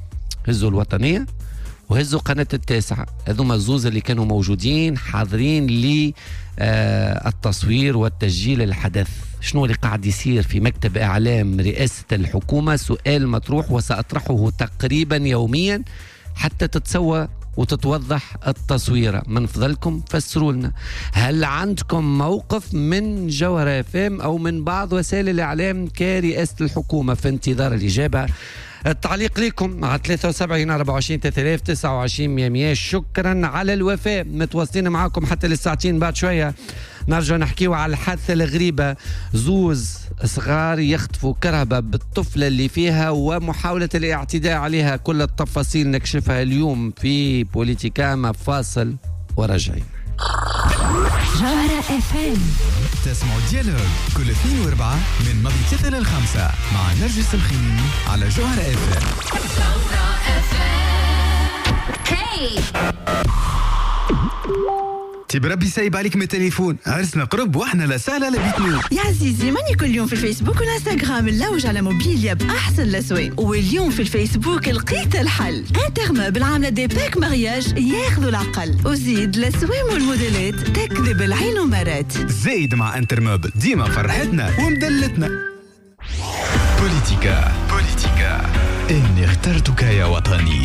هزوا الوطنية وهزوا قناة التاسعة، هذوما الزوز اللي كانوا موجودين حاضرين للتصوير والتسجيل الحدث. شنو اللي قاعد يصير في مكتب إعلام رئاسة الحكومة؟ سؤال مطروح وسأطرحه تقريبا يوميا حتى تتسوى وتتوضح التصويرة. من فضلكم فسروا لنا، هل عندكم موقف من جوهرة FM أو من بعض وسائل الإعلام كرئاسة الحكومة؟ في انتظار الإجابة. التعليق لكم على 73 24 3000 29 100. شكرا على الوفاء، متواصلين معاكم حتى للساعتين. بعد شوية نرجع نحكيو على الحادثة الغريبة، زوز صغار يخطفوا كرهبة بالطفلة اللي فيها ومحاولة الاعتداء عليها. كل التفاصيل نكشفها اليوم في بوليتيكا. فاصل وراجعين. جوهرة FM تسمعوا ديالوج كل 2 و4 من ماضي 3 ل5 مع نرجس الخميني على جوهرة FM. هاي بربي سايب عليك من التليفون، عرسنا قرب واحنا لا سهله لا بيتنو. يا عزيزي ماني كل يوم في الفيسبوك والانستغرام نلوج على موبيليا باحسن الاسواق، واليوم في الفيسبوك لقيت الحل. انترموبل عامله دي باك مارياج ياخذوا العقل، وزيد الاسواق والموديلات تكذب العين ومرات. زايد مع انترموبل ديما فرحتنا ومدلتنا. بوليتيكا إني اخترتك يا وطني.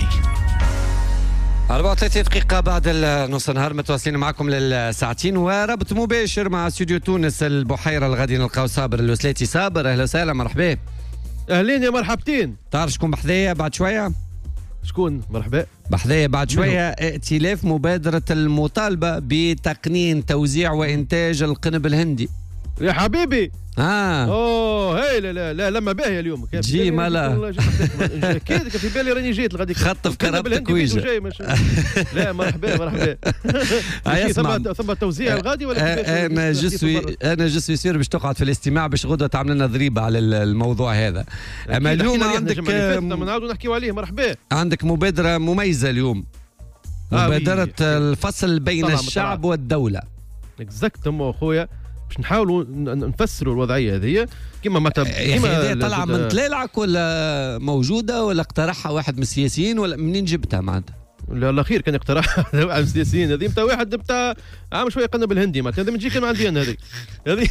34 دقيقة بعد نص النهار، متواصلين معكم للساعتين وربط مباشر مع استوديو تونس البحيرة. الغادي نلقاو صابر الوسلاتي. صابر أهلا وسهلا، مرحبا. أهلين يا مرحبتين. تعرف شكون بحذايا بعد شوية؟ شكون مرحبا؟ بحذايا بعد شوية ائتلاف مبادرة المطالبة بتقنين توزيع وإنتاج القنب الهندي. يا حبيبي هاي لا لما باهي اليوم جي مالا كان في بالي راني جيت الغادي خطف كربتك ويجي. لا مرحبا ثم توزيع الغادي ولا انا جسوي سير باش تقعد في الاستماع باش غدوه تعمل لنا ضريبه على الموضوع هذا. اما اليوم عندك نعاودوا نحكيو عليه. مرحبا. عندك مبادره مميزه اليوم، مبادره الفصل بين الشعب والدوله. اكزاكتومون خويا، باش نحاولوا نفسروا الوضعيه هذه كما طلع من طلالعك ولا موجوده ولا اقترحها واحد من السياسيين ولا منين جبتها معناتها؟ لا الاخير كان اقتراح واحد من السياسيين. هذه نتاع واحد نتاع عام شويه قنب الهندي معناتها، هذه من تجي كان عندي انا هذه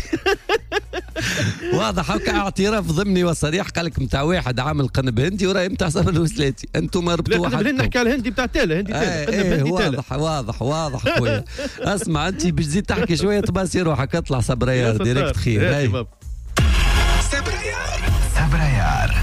واضح هكا اعتراف ضمني وصريح. قال لك نتاع واحد عامل قنب هندي وراي نتاع صابر الوسلاتي. انتم ربطوا واحد. قنب الهندي نحكي على الهندي نتاع تاله، هندي تاله. واضح خويا. اسمع انت باش تزيد تحكي شويه تباسي روحك. اطلع صبريار ديريكت خير. صبريار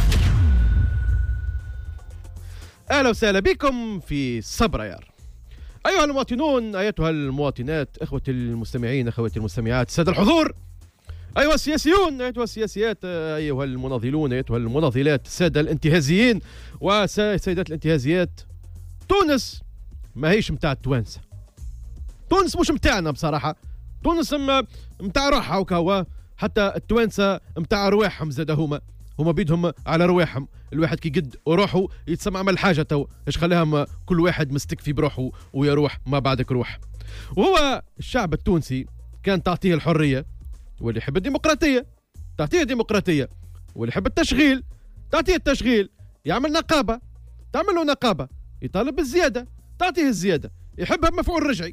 اهلا وسهلا بكم في صبريار. ايها المواطنون، ايتها المواطنات، اخوتي المستمعين، اخواتي المستمعات، الساده الحضور، ايها السياسيون، ايتها السياسيات، ايها المناضلون، ايتها المناضلات، الساده الانتهازيين وسيدات الانتهازيات. تونس ما هيش متاع التوانسه. تونس مش متاعنا بصراحه. تونس متاع روحها وكوا، حتى التوانسه متاع ارواحهم زاد. هما بيدهم على رواحهم. الواحد كي قد روحه يتسمع عمل حاجه تو ايش خلاهم كل واحد مستكفي بروحه ويا روح ما بعدك روح. وهو الشعب التونسي كان تعطيه الحريه، واللي يحب الديمقراطيه تعطيه الديمقراطيه، واللي يحب التشغيل تعطيه التشغيل. يعمل نقابه تعمل له نقابه، يطالب بالزياده تعطيه الزياده، يحبها مفعول رجعي.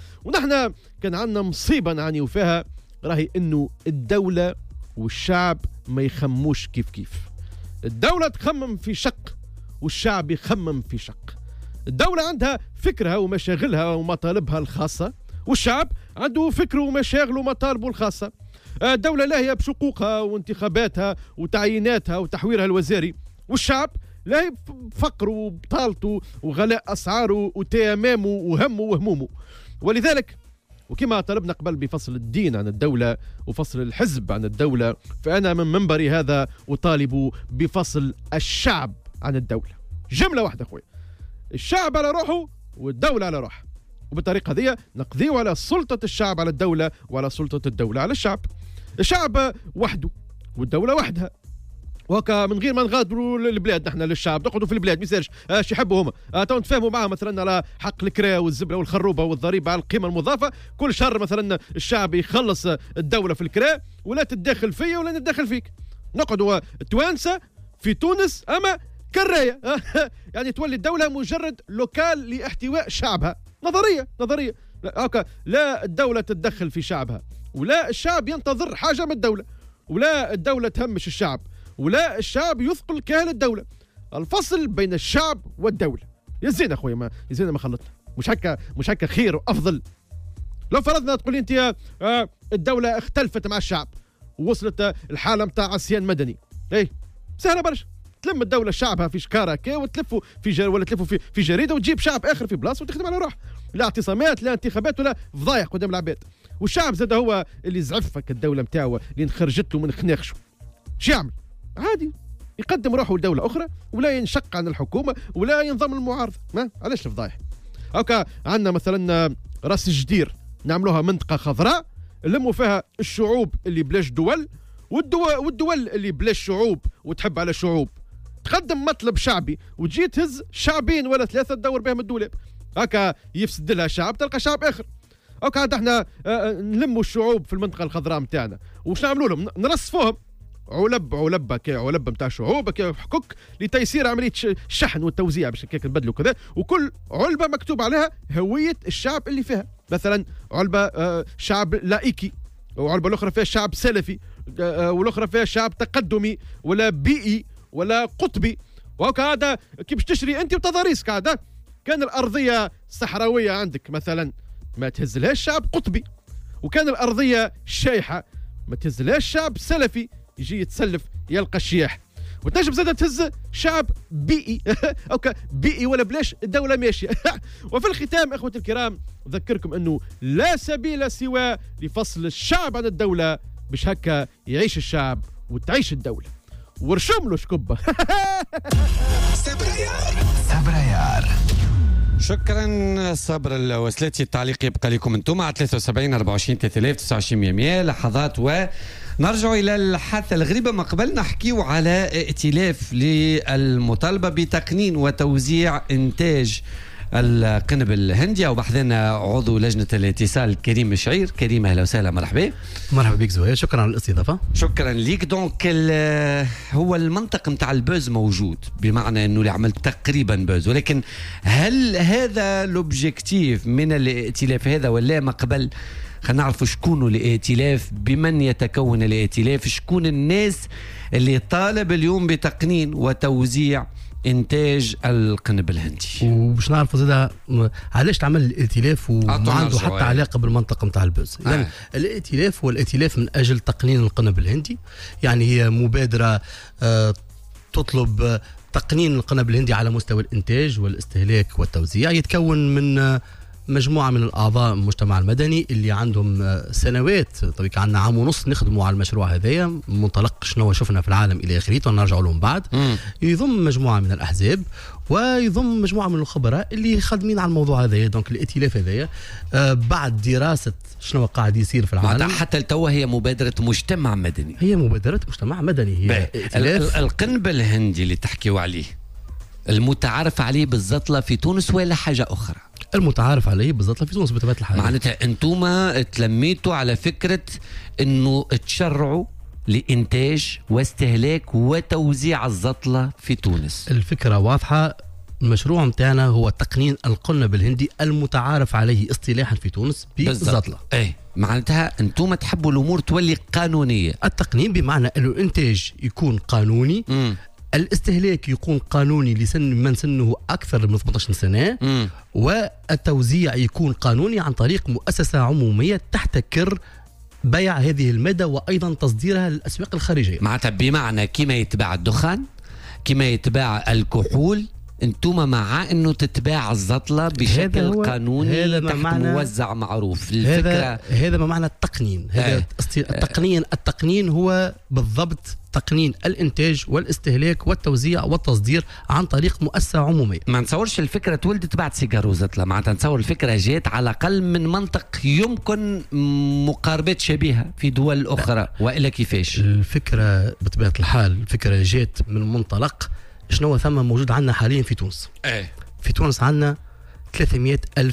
ونحن كان عندنا مصيبه نعانيو فيها، راهي انه الدوله والشعب ما يخموش كيف. الدولة تخمم في شق والشعب يخمم في شق. الدولة عندها فكرها ومشاغلها ومطالبها الخاصة، والشعب عنده فكره ومشاغله ومطالبه الخاصة. الدولة لاهية بشقوقها وانتخاباتها وتعييناتها وتحويرها الوزاري، والشعب لاهي بفقره وبطالته وغلاء أسعاره وتيمامه وهمه وهمومه. ولذلك وكما طلبنا قبل بفصل الدين عن الدولة وفصل الحزب عن الدولة، فأنا من منبري هذا أطالب بفصل الشعب عن الدولة. جملة واحدة أخوي، الشعب على روحه والدولة على روحها، وبالطريقة هذه نقضيو على سلطة الشعب على الدولة وعلى سلطة الدولة على الشعب. الشعب وحده والدولة وحدها، وهكا من غير ما نغادروا البلاد. نحن للشعب نقعدوا في البلاد، ما يصيرش اش يحبوا هما. تو نتفاهموا معاهم مثلا على حق الكرا والزبله والخروبه والضريبه على القيمه المضافه. كل شهر مثلا الشعب يخلص الدوله في الكرا، ولا تتدخل فيا ولا نتدخل فيك. نقعدوا التوانسه في تونس اما كرايه يعني تولي الدوله مجرد لوكال لاحتواء شعبها. نظريه لا الدوله تتدخل في شعبها، ولا الشعب ينتظر حاجه من الدوله، ولا الدوله تهمش الشعب، ولا الشعب يثقل كاهل الدوله. الفصل بين الشعب والدوله. يا زين اخويا ما خلطنا، مش هكا خير وافضل. لو فرضنا تقول انت الدوله اختلفت مع الشعب ووصلت الحاله نتاع عصيان مدني، سهله برشا. تلم الدوله شعبها في شكاره كي وتلفوا ولا تلفوا في جريده وتجيب شعب اخر في بلاصه وتخدم على روح. لا اعتصامات لا انتخابات ولا فضايح قدام العباد. والشعب زاد هو اللي زعفك الدوله نتاعو اللي انخرجت له من خناقشه. شو يعمل؟ عادي يقدم روحه لدوله اخرى ولا ينشق عن الحكومه ولا ينضم للمعارضه. ما علاش الفضايح؟ هكا عندنا مثلا راس الجدير نعملوها منطقه خضراء نلموا فيها الشعوب اللي بلاش دول والدول اللي بلاش شعوب وتحب على شعوب. تقدم مطلب شعبي وتجي تهز شعبين ولا ثلاثه تدور بهم الدولاب. هكا يفسد لها شعب تلقى شعب اخر. هكا عاد احنا نلموا الشعوب في المنطقه الخضراء نتاعنا وش نعملوا لهم؟ نرصفوهم علب نتاع شعوب حكوك لتيسير عمليه الشحن والتوزيع باش هكاك نبدلوا كذا. وكل علبه مكتوب عليها هويه الشعب اللي فيها. مثلا علبه شعب لائكي، وعلبه الاخرى فيها شعب سلفي، والاخرى فيها شعب تقدمي ولا بيئي ولا قطبي. وهكا هذا كي باش تشري انت وتضاريسك. هذا كان الارضيه صحراويه عندك مثلا ما تهزلهاش شعب قطبي، وكان الارضيه شايحه ما تهزلهاش شعب سلفي يجي يتسلف يلقى الشياح. وتنجم زاد تهز شعب بيئي او بيئي ولا بلاش الدوله ماشيه. وفي الختام اخوتي الكرام اذكركم انه لا سبيل سوى لفصل الشعب عن الدوله باش هكا يعيش الشعب وتعيش الدوله. ورشم له شكبه. سبريار. شكرا صبر الوسلاتي. التعليق يبقى لكم انتم على 73 24 3000 29 100 لحظات ونرجع الى الحادثه الغريبه. ما قبل نحكيو على ائتلاف للمطالبه بتقنين وتوزيع انتاج القنب الهندي وبحثنا عضو لجنه الاتصال كريم شعير. كريم اهلا وسهلا مرحبا. مرحبا بك زهير، شكرا على الاستضافه. شكرا ليك. دونك هو المنطق نتاع البوز موجود بمعنى انه اللي عملت تقريبا بوز، ولكن هل هذا لوبجيكتيف من الائتلاف هذا ولا ما قبل؟ خلينا نعرفوا شكون الائتلاف، بمن يتكون الائتلاف، شكون الناس اللي طالب اليوم بتقنين وتوزيع انتاج القنب الهندي، وباش نعرفوا زاد علاش تعمل الائتلاف وما عنده حتى علاقه بالمنطقه نتاع البوز. يعني الائتلاف هو الائتلاف من اجل تقنين القنب الهندي. يعني هي مبادره تطلب تقنين القنب الهندي على مستوى الانتاج والاستهلاك والتوزيع. يتكون من مجموعة من الأعضاء المجتمع المدني اللي عندهم سنوات. طبعا عندنا عام ونص نخدموا على المشروع هذايا منطلق شنو شفنا في العالم إلى آخره ونرجع لهم بعد. يضم مجموعة من الأحزاب ويضم مجموعة من الخبراء اللي خادمين على الموضوع هذايا. دونك الائتلاف هذايا بعد دراسة شنو قاعد يصير في العالم حتى التوا هي مبادرة مجتمع مدني. هي مبادرة مجتمع مدني. هي القنب الهندي اللي تحكيوا عليه المتعارف عليه بالزطلة في تونس ولا حاجة أخرى؟ المتعارف عليه بالضبط في تونس بطبيعه الحال. معناتها انتوما تلميتوا على فكره انه تشرعوا لانتاج واستهلاك وتوزيع الزطله في تونس. الفكره واضحه. المشروع متاعنا هو تقنين القنب الهندي المتعارف عليه اصطلاحا في تونس بالزطله. معناتها انتوما تحبوا الامور تولي قانونيه. التقنين بمعنى انه الانتاج يكون قانوني. الاستهلاك يكون قانوني لسن من سنه أكثر من 18 سنة. والتوزيع يكون قانوني عن طريق مؤسسة عمومية تحتكر بيع هذه المادة وأيضا تصديرها للأسواق الخارجية. معناتها بمعنى كما يتباع الدخان كما يتباع الكحول انتم مع انه تتباع الزطله بشكل قانوني تحت موزع معروف. هذا ما معنى التقنين. هذا التقنين هو بالضبط تقنين الانتاج والاستهلاك والتوزيع والتصدير عن طريق مؤسسه عموميه. ما نتصورش الفكره تولدت بعد سيجارو زطله، معناتها نتصور الفكره جات على الاقل من منطق يمكن مقاربات شبيهه في دول اخرى والا كيفاش؟ الفكره بطبيعه الحال الفكره جات من منطلق شنو ثم موجود عندنا حاليا في تونس. في تونس عندنا 300 ألف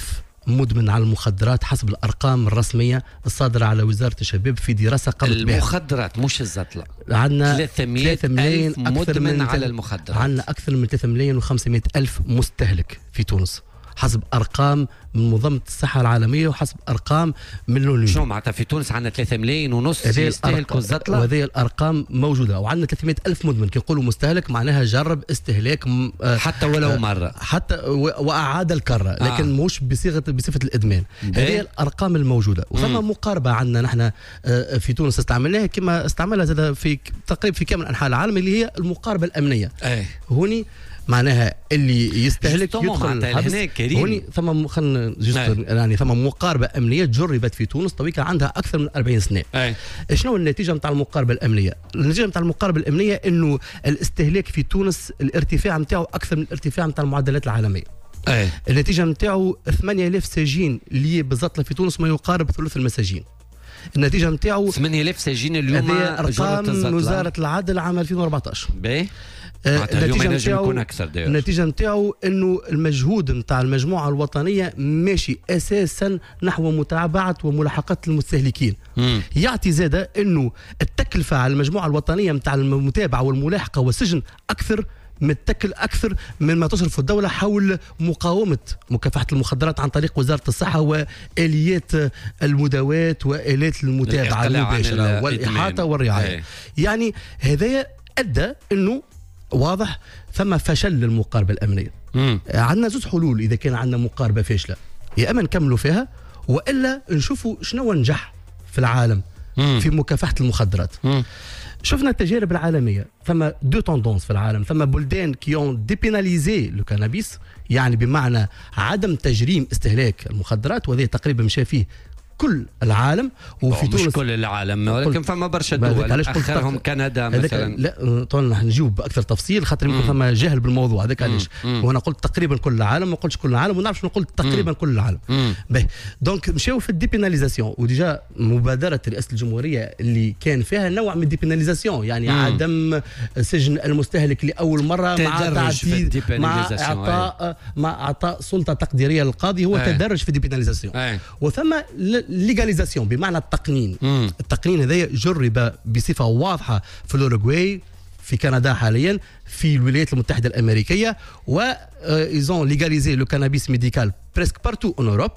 مدمن على المخدرات حسب الارقام الرسميه الصادره على وزاره الشباب في دراسه قامت بها. المخدرات مش الزطله. عندنا 300 مليون مدمن على المخدرات. عندنا اكثر من 3 ملايين و500 الف مستهلك في تونس حسب ارقام من منظمه الصحه العالميه وحسب ارقام من الأونيو. شو معناتها في تونس عندنا 3 مليون ونص يستهلكوا الزطله، وهذه الارقام موجوده، وعندنا 300 الف مدمن. كي نقولوا مستهلك معناها جرب استهلاك حتى ولو مره، حتى واعاد الكره، لكن مش بصفه الادمان. هذه الارقام الموجوده. وثم مقاربه عندنا نحن في تونس استعملناها كما استعملها في تقريبا في كامل انحاء العالم، اللي هي المقاربه الامنيه. هوني معناها اللي يستهلك يدخل الحبس. هوني ثم خلينا يعني ثم مقاربه امنيه جربت في تونس طويله عندها اكثر من 40 سنه. شنو النتيجه نتاع المقاربه الامنيه؟ النتيجه نتاع المقاربه الامنيه انه الاستهلاك في تونس الارتفاع نتاعو اكثر من الارتفاع نتاع المعدلات العالميه. النتيجه نتاعو 8000 سجين اللي بالضبط في تونس ما يقارب ثلث المساجين. النتيجه نتاعو 8000 سجين اليوم. هذه ارقام وزاره العدل عام 2014. النتيجه نتاعو انه المجهود نتاع المجموعه الوطنيه ماشي اساسا نحو متابعه وملاحقه المستهلكين. يعطي زاده انه التكلفه على المجموعه الوطنيه نتاع المتابعه والملاحقه والسجن اكثر متكل اكثر مما تصرف الدوله حول مقاومه مكافحه المخدرات عن طريق وزاره الصحه واليات المداواة واليات المتابعه المباشره والاحاطه والرعايه. يعني هذا ادى انه واضح ثم فشل للمقاربه الامنيه. عندنا زوج حلول اذا كان عندنا مقاربه فاشله، يا اما نكملوا فيها والا نشوفوا شنو نجح في العالم في مكافحه المخدرات. شفنا التجارب العالميه، ثم دو توندونس في العالم، ثم بلدان كيون ديبيناليزي لو كانابيس، يعني بمعنى عدم تجريم استهلاك المخدرات، وهذا تقريبا مشى فيه كل العالم. وفي تونس مش كل العالم، ولكن فما برشا دول اخرهم كندا مثلا. لا طول نجيب باكثر تفصيل خاطر يمكن فما جهل بالموضوع هذاك. علاش وانا قلت تقريبا كل العالم، ما قلتش كل العالم، ونعرف شنو قلت تقريبا كل العالم. دونك مشاو في الديبيناليزاسيون، وديجا مبادره رئاسه الجمهوريه اللي كان فيها نوع من الديبيناليزاسيون، يعني عدم سجن المستهلك لاول مره مع تعديل مع اعطاء سلطه تقديريه للقاضي، هو تدرج في الديبيناليزاسيون. وثم ليغاليزاسيون بمعنى التقنين. التقنين هذا جرب بصفه واضحه في الأوروغواي، في كندا حاليا، في الولايات المتحده الامريكيه، و ايزون ليغاليزي لو كانابيس ميديكال بريسك بارتو ان اوروب،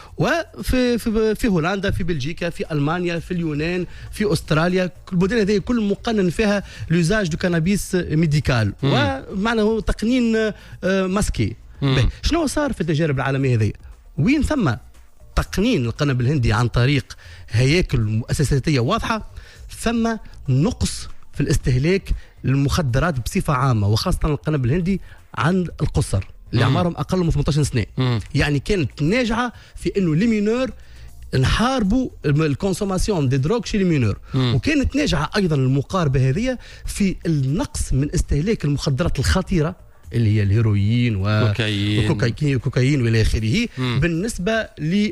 وفي في هولندا، في بلجيكا، في المانيا، في اليونان، في استراليا. البلدان هذه كل مقنن فيها لوزاج دو كانابيس ميديكال، ومعنى تقنين ماسكي. شنو صار في التجارب العالميه هذه؟ وين ثم تقنين القنب الهندي عن طريق هياكل مؤسساتيه واضحه، ثم نقص في الاستهلاك للمخدرات بصفه عامه، وخاصه القنب الهندي عند القصر اللي اعمارهم اقل من 18 سنه. يعني كانت ناجعه في انه لي مينور نحاربوا الكونسوماسيون دي دروغ شي لي مينور، وكانت ناجعه ايضا المقاربه هذه في النقص من استهلاك المخدرات الخطيره اللي هي الهيروين والكوكايين والى اخره بالنسبه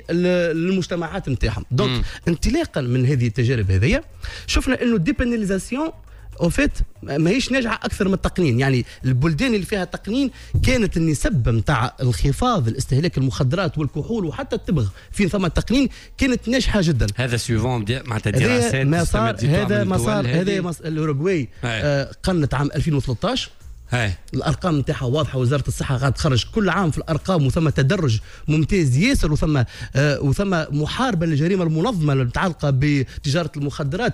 للمجتمعات نتاعهم. دونك انطلاقا من هذه التجارب هذه شفنا انه الديبيناليزاسيون او فيت ماهيش ناجعه اكثر من التقنين. يعني البلدان اللي فيها تقنين كانت النسب نتاع انخفاض الاستهلاك المخدرات والكحول وحتى التبغ في ثم التقنين كانت ناجحه جدا. هذا سيفون معناتها دراسات ما صار. هذا الاوروغواي قنت عام 2013. الارقام نتاعها واضحه، وزاره الصحه قاعده تخرج كل عام في الارقام، وثم تدرج ممتاز ياسر، وثم محاربه للجريمه المنظمه المتعلقه بتجاره المخدرات.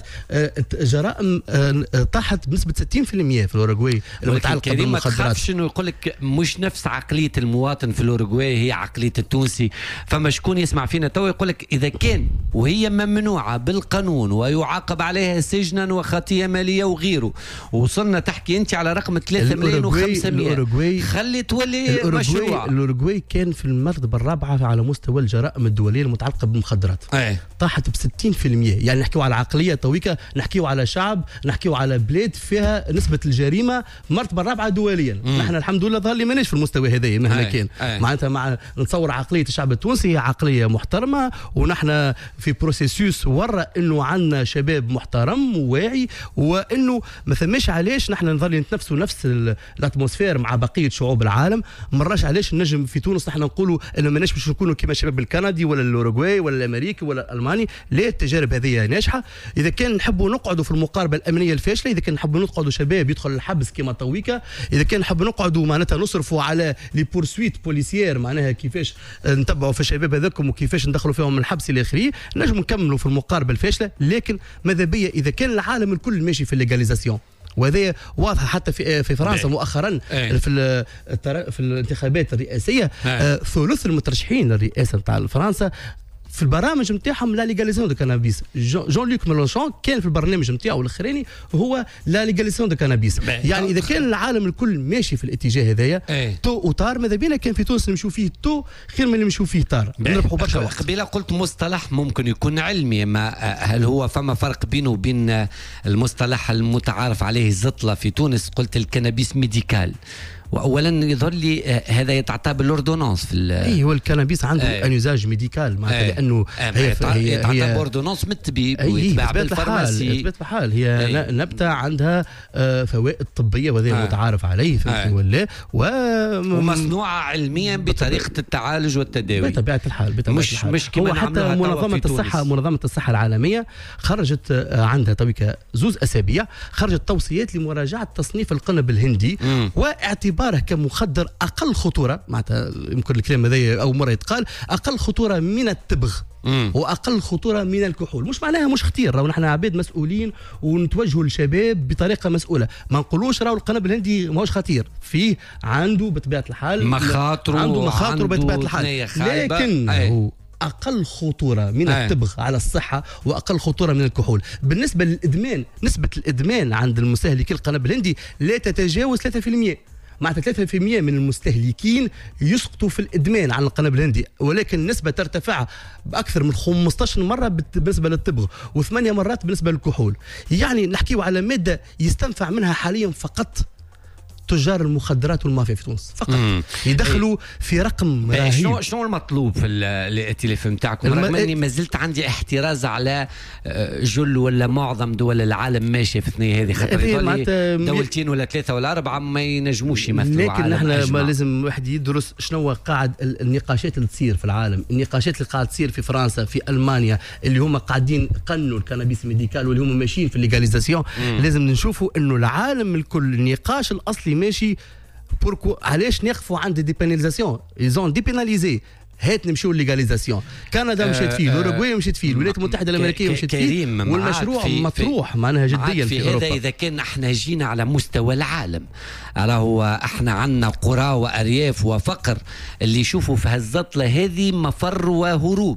جرائم طاحت بنسبه 60% في الاوروغواي المتعلقه بالمخدرات. ما تخافش انه يقول لك مش نفس عقليه المواطن في الاوروغواي هي عقليه التونسي. فما شكون يسمع فينا تو يقول لك اذا كان وهي ممنوعه بالقانون ويعاقب عليها سجنا وخطيه ماليه وغيره، وصلنا تحكي انت على رقم 3 الأوروغواي خلي تولي مشروع. الأوروغواي كان في المرتبة الرابعة على مستوى الجرائم الدولية المتعلقة بالمخدرات. طاحت ب 60%. يعني نحكيو على عقلية تويكا، نحكيو على شعب، نحكيو على بلاد فيها نسبة الجريمة مرتبة الرابعة دوليا. نحن الحمد لله ظهر لي ماناش في المستوى هذا مهما كان. معناتها نتصور عقلية الشعب التونسي هي عقلية محترمة، ونحن في بروسيسوس ورا انه عندنا شباب محترم وواعي، وانه ما ثماش علاش نحن نظل نتنفسوا نفس الاتموسفير مع بقيه شعوب العالم. مراش علاش نجم في تونس نحن نقولوا انه ماناش باش نكونوا كما الشباب الكندي ولا الاوروغواي ولا الامريكي ولا الالماني. لا، التجارب هذه ناجحه. اذا كان نحبوا نقعدوا في المقاربه الامنيه الفاشله، اذا كان نحبوا نقعدوا شباب يدخل الحبس كما طويكا، اذا كان نحبوا نقعدوا معناتها نصرفوا على لي بورسويت بوليسيير معناها كيفاش نتبعوا في الشباب هذاكم وكيفاش ندخلوا فيهم من الحبس الى اخره، نجم نكملوا في المقاربه الفاشله. لكن ماذا بيا اذا كان العالم الكل ماشي في الليغاليزاسيون، وهذا واضح حتى في فرنسا مؤخرا في الانتخابات الرئاسيه. ثلث المترشحين للرئاسه نتاع فرنسا في البرامج نتاعهم لا ليغاليزاسيون دو كانابيس. جون لوك ميلانشون كان في البرنامج نتاعو الاخراني هو لا ليغاليزاسيون دو كانابيس. يعني اذا كان العالم الكل ماشي في الاتجاه هذايا تو وطار، ماذا بينا كان في تونس نمشوا فيه تو خير من اللي نمشوا فيه طار، نربحوا برشا وقت. قبيله قلت مصطلح ممكن يكون علمي، ما هل هو فما فرق بينه وبين المصطلح المتعارف عليه الزطله في تونس؟ قلت الكنابيس ميديكال، واولا يظهر لي هذا يتعطى بالاوردونانس في هو الكنابيس عنده انيوزاج ميديكال معناتها لانه هي يتعطى باوردونانس من الطبيب ويتباع بالفارماسي. اثبات الحال هي نبته عندها فوائد طبيه وهذا متعارف عليه فهمتني ولا ومصنوعه علميا بطريقه التعالج والتداوي بطبيعه الحال. مش كما هو حتى منظمه الصحه العالميه خرجت عندها تويكا زوز اسابيع خرجت توصيات لمراجعه تصنيف القنب الهندي واعتبار كمخدر اقل خطوره. معناتها يمكن الكلام هذا اول مره يتقال، اقل خطوره من التبغ واقل خطوره من الكحول. مش معناها مش خطير، راهو نحن عباد مسؤولين ونتوجهوا للشباب بطريقه مسؤوله. ما نقولوش راهو القنب الهندي ماهوش خطير، فيه عنده بطبيعه الحال مخاطره بطبيعه الحال، لكن أقل خطورة من التبغ على الصحة وأقل خطورة من الكحول. بالنسبة للإدمان، نسبة الإدمان عند المستهلكين القنب الهندي لا تتجاوز 3%. معناتها 3% من المستهلكين يسقطوا في الإدمان عن القنب الهندي، ولكن النسبة ترتفع بأكثر من 15 مرة بالنسبة للتبغ و8 مرات بالنسبة للكحول. يعني نحكيو على مادة يستنفع منها حاليا فقط تجار المخدرات والمافيا في تونس فقط. يدخلوا في رقم رهيب. شنو المطلوب في الائتلاف نتاعكم؟ رغم اني ما زلت عندي احتراز على جل ولا معظم دول العالم ماشيه في الثنيه هذه، خاطر دولتين ولا 3 ولا 4 ما ينجموش يمثلوا لكن نحن ما لازم واحد يدرس شنو قاعد النقاشات اللي تصير في العالم. النقاشات اللي قاعد تصير في فرنسا في المانيا اللي هم قاعدين يقنوا الكنابيس ميديكال واللي هم ماشيين في الليغاليزاسيون. لازم نشوفوا انه العالم الكل النقاش الاصلي ماشي بوركو علاش نقفوا عند ديبيناليزاسيون. ايزون ديبيناليزي، هات نمشيو لليغاليزاسيون. كندا مشات فيه، الاوروغواي مشات فيه، الولايات المتحده الامريكيه مشات فيه، والمشروع مطروح معناها جديا في اوروبا. هذا اذا كان احنا جينا على مستوى العالم، راهو احنا عندنا قرى وارياف وفقر اللي يشوفوا في هالزطله هذه مفر وهروب.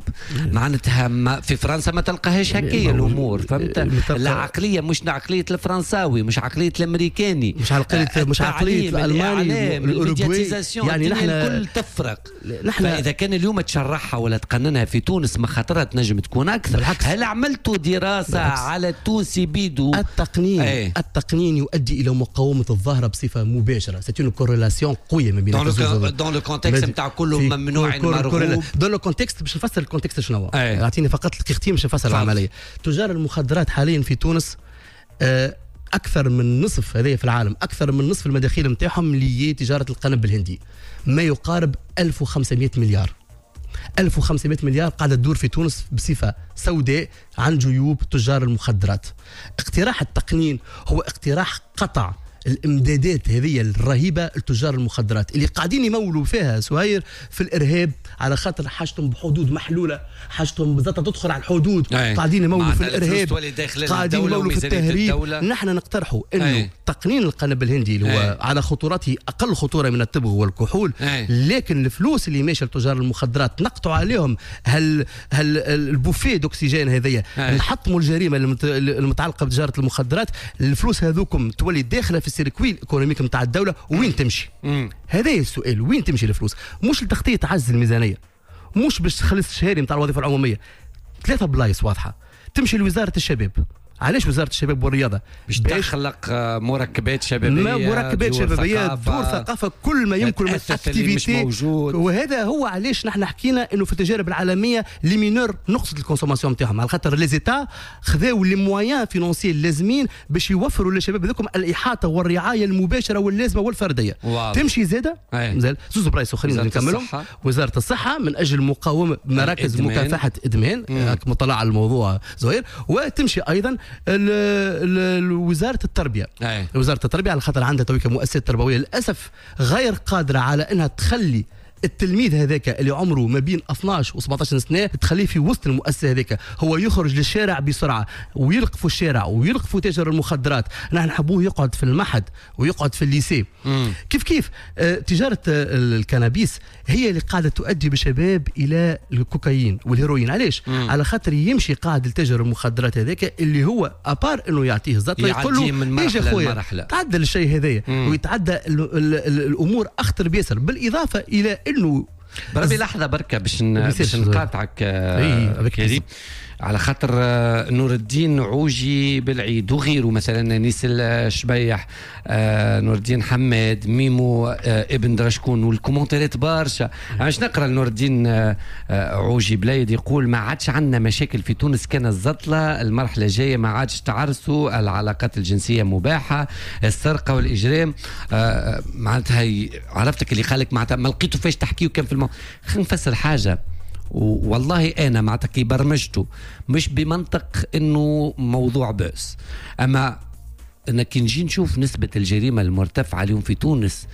معناتها في فرنسا ما تلقاهاش هكايا الامور، فهمت؟ العقليه مش عقليه الفرنساوي، مش عقليه الامريكاني، مش عقليه الالماني، الاوروغواي. يعني نحن الكل تفرق. فاذا كان اليوم تشرحها ولا تقننها في تونس مخاطرها تنجم تكون اكثر. هل عملتوا دراسه على التونسي بيدو؟ التقنين يؤدي الى مقاومه الظاهره بصفه مباشره. سيت اون كوريلاسيون قويه ما بين دون لو كونتكست نتاع كله ممنوع مرغوب. دون لو كونتكست باش نفسر الكونتكست شنو هو. اعطيني فقط الكيختيم باش نفسر العمليه. تجار المخدرات حاليا في تونس اكثر من نصف هذه في العالم، اكثر من نصف المداخيل نتاعهم اللي هي تجاره القنب الهندي، ما يقارب 1500 مليار. 1500 مليار قاعده تدور في تونس بصفه سوداء عن جيوب تجار المخدرات. اقتراح التقنين هو اقتراح قطع الامدادات هذه الرهيبه لتجار المخدرات اللي قاعدين يمولوا فيها سهير في الارهاب، على خاطر حاجتهم بحدود محلوله، حاجتهم بالضبط تدخل على الحدود. قاعدين يمولوا في الارهاب، قاعدين يمولوا في التهريب. نحن نقترحوا انه تقنين القنب الهندي اللي هو على خطورته اقل خطوره من التبغ والكحول، لكن الفلوس اللي ماشيه لتجار المخدرات نقطعوا عليهم البوفيه دوكسيجين هذيا، نحطموا الجريمه المتعلقه بتجاره المخدرات. الفلوس هذوكم تولي داخله في السيركوي الايكونوميك نتاع الدوله، وين تمشي؟ هذا السؤال، وين تمشي الفلوس؟ مش لتغطيه عجز الميزانيه، مش باش تخلص الشهري نتاع الوظيفه العموميه. 3 بلايص واضحه. تمشي لوزاره الشباب علاش وزاره الشباب والرياضه باش تخلق مركبات شبابيه، مركبات شبابيه، دور ثقافه، كل ما يمكن من اكتيفيتي. وهذا هو علاش نحن حكينا انه في التجارب العالميه لي مينور نقصت الكونسوماسيون نتاعهم، على خاطر لي زيتا خذاو لي مويان فينونسي اللازمين باش يوفروا للشباب هذوكم الاحاطه والرعايه المباشره واللازمه والفرضيه. تمشي زاده مازال زوز برايس اخرين نكملهم. وزاره الصحه من اجل مقاومه مراكز مكافحه ادمان، مطلع على الموضوع زهير. وتمشي ايضا وزاره التربيه. وزاره التربيه على خاطر عندها تويكا مؤسسات تربويه للاسف غير قادره على انها تخلي التلميذ هذاك اللي عمره ما بين 12 و 17 سنه تخليه في وسط المؤسسه هذاك، هو يخرج للشارع بسرعه ويلقفوا الشارع ويلقفوا تاجر المخدرات. نحن نحبوه يقعد في المعهد ويقعد في الليسي. كيف تجاره الكنابيس هي اللي قاعده تؤدي بشباب الى الكوكايين والهيروين. علاش؟ على خاطر يمشي قاعد لتاجر المخدرات هذاك اللي هو ابار انه يعطيه زطله يقول له ايش اخويا تعدى الشيء هذايا ويتعدى الامور اخطر بياسر. بالاضافه الى انه بربي لحظه بركه باش نقاطعك كريم، على خاطر نور الدين عوجي بالعيد وغيره، مثلا نيس الشبيح، نور الدين حماد، ميمو ابن درشكون، والكومنتات برشا. باش نقرا نور الدين عوجي بلايد يقول ما عادش عندنا مشاكل في تونس، كان الزطله المرحله الجايه ما عادش تعرسوا، العلاقات الجنسيه مباحه، السرقه والاجرام. معناتها عرفتك اللي قالك معناتها ما لقيتوا فاش تحكيوا كان في خلينا نفسر حاجه. والله انا معناتها كي برمجته مش بمنطق انه موضوع بأس، اما انك نجي نشوف نسبه الجريمه المرتفعه اليوم في تونس،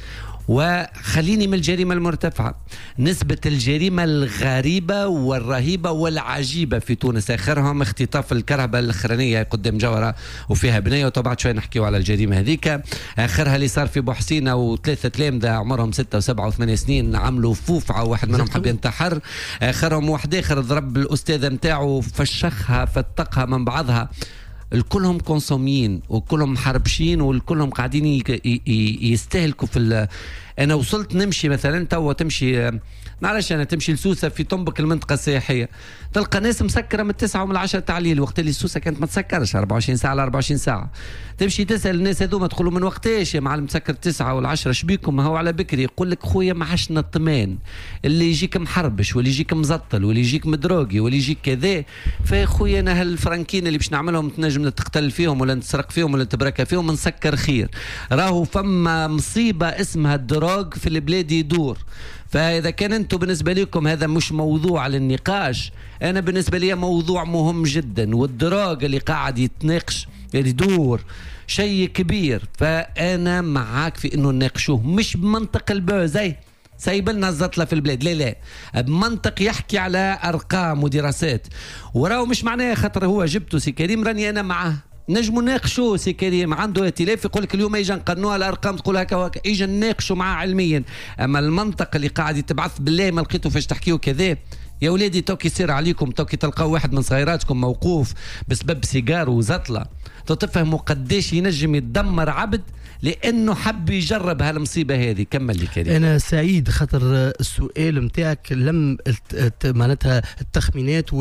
وخليني من الجريمة المرتفعة، نسبة الجريمة الغريبة والرهيبة والعجيبة في تونس، آخرهم اختطاف الكرهبة الأخرانية قدام جورة وفيها بنية، وطبعا شوي نحكيو على الجريمة هذيك. آخرها اللي صار في بوحسينة وثلاثة تلامذة عمرهم 6 و7 و8 سنين عملوا فوفعة وواحد منهم حب ينتحر. آخرهم واحد آخر ضرب الأستاذة متاعه فشخها فتقها من بعضها. الكلهم كونسوميين وكلهم محربشين والكلهم قاعدين يستهلكوا في انا وصلت نمشي مثلا توا تمشي معلش انا تمشي لسوسه في طنبك المنطقه السياحيه تلقى ناس مسكره من 9 ومن 10 تعليل، وقت اللي سوسه كانت ما تسكرش 24 ساعه على 24 ساعه. تمشي تسال الناس هذوما تقولوا من وقتاش يا معلم مسكر 9 ولا 10 شبيكم هو على بكري؟ يقول لك خويا ما عشنا الطمان اللي يجيك محربش واللي يجيك مزطل واللي يجيك مدروقي واللي يجيك كذا. فيا خويا انا هالفرنكين اللي باش نعملهم تنجم تقتل فيهم ولا نسرق فيهم ولا تبركه فيهم نسكر خير. راهو فما مصيبه اسمها الدروغ في البلاد يدور. فإذا كان أنتم بالنسبة لكم هذا مش موضوع للنقاش، أنا بالنسبة لي موضوع مهم جدا، والدراج اللي قاعد يتناقش يدور شيء كبير. فأنا معاك في أنه نناقشوه مش بمنطق البوزي سايب لنا الزطلة في البلاد، لا بمنطق يحكي على أرقام ودراسات. وراو مش معناه خاطر هو جبته سي كريم راني أنا معاه، نجموا نناقشوا سي كريم عنده ائتلاف يقول لك اليوم يجي نقنوها الارقام تقول هكا وهكا، يجي نناقشوا معاه علميا. اما المنطق اللي قاعد يتبعث بالله ما لقيتوا فاش تحكيوا كذا يا ولادي توكي يصير عليكم، توكي تلقاو واحد من صغيراتكم موقوف بسبب سيجار وزطله، تفهموا قداش ينجم يتدمر عبد لانه حب يجرب هالمصيبه هذه. كمل لي كريم. انا سعيد خاطر السؤال نتاعك لم معناتها التخمينات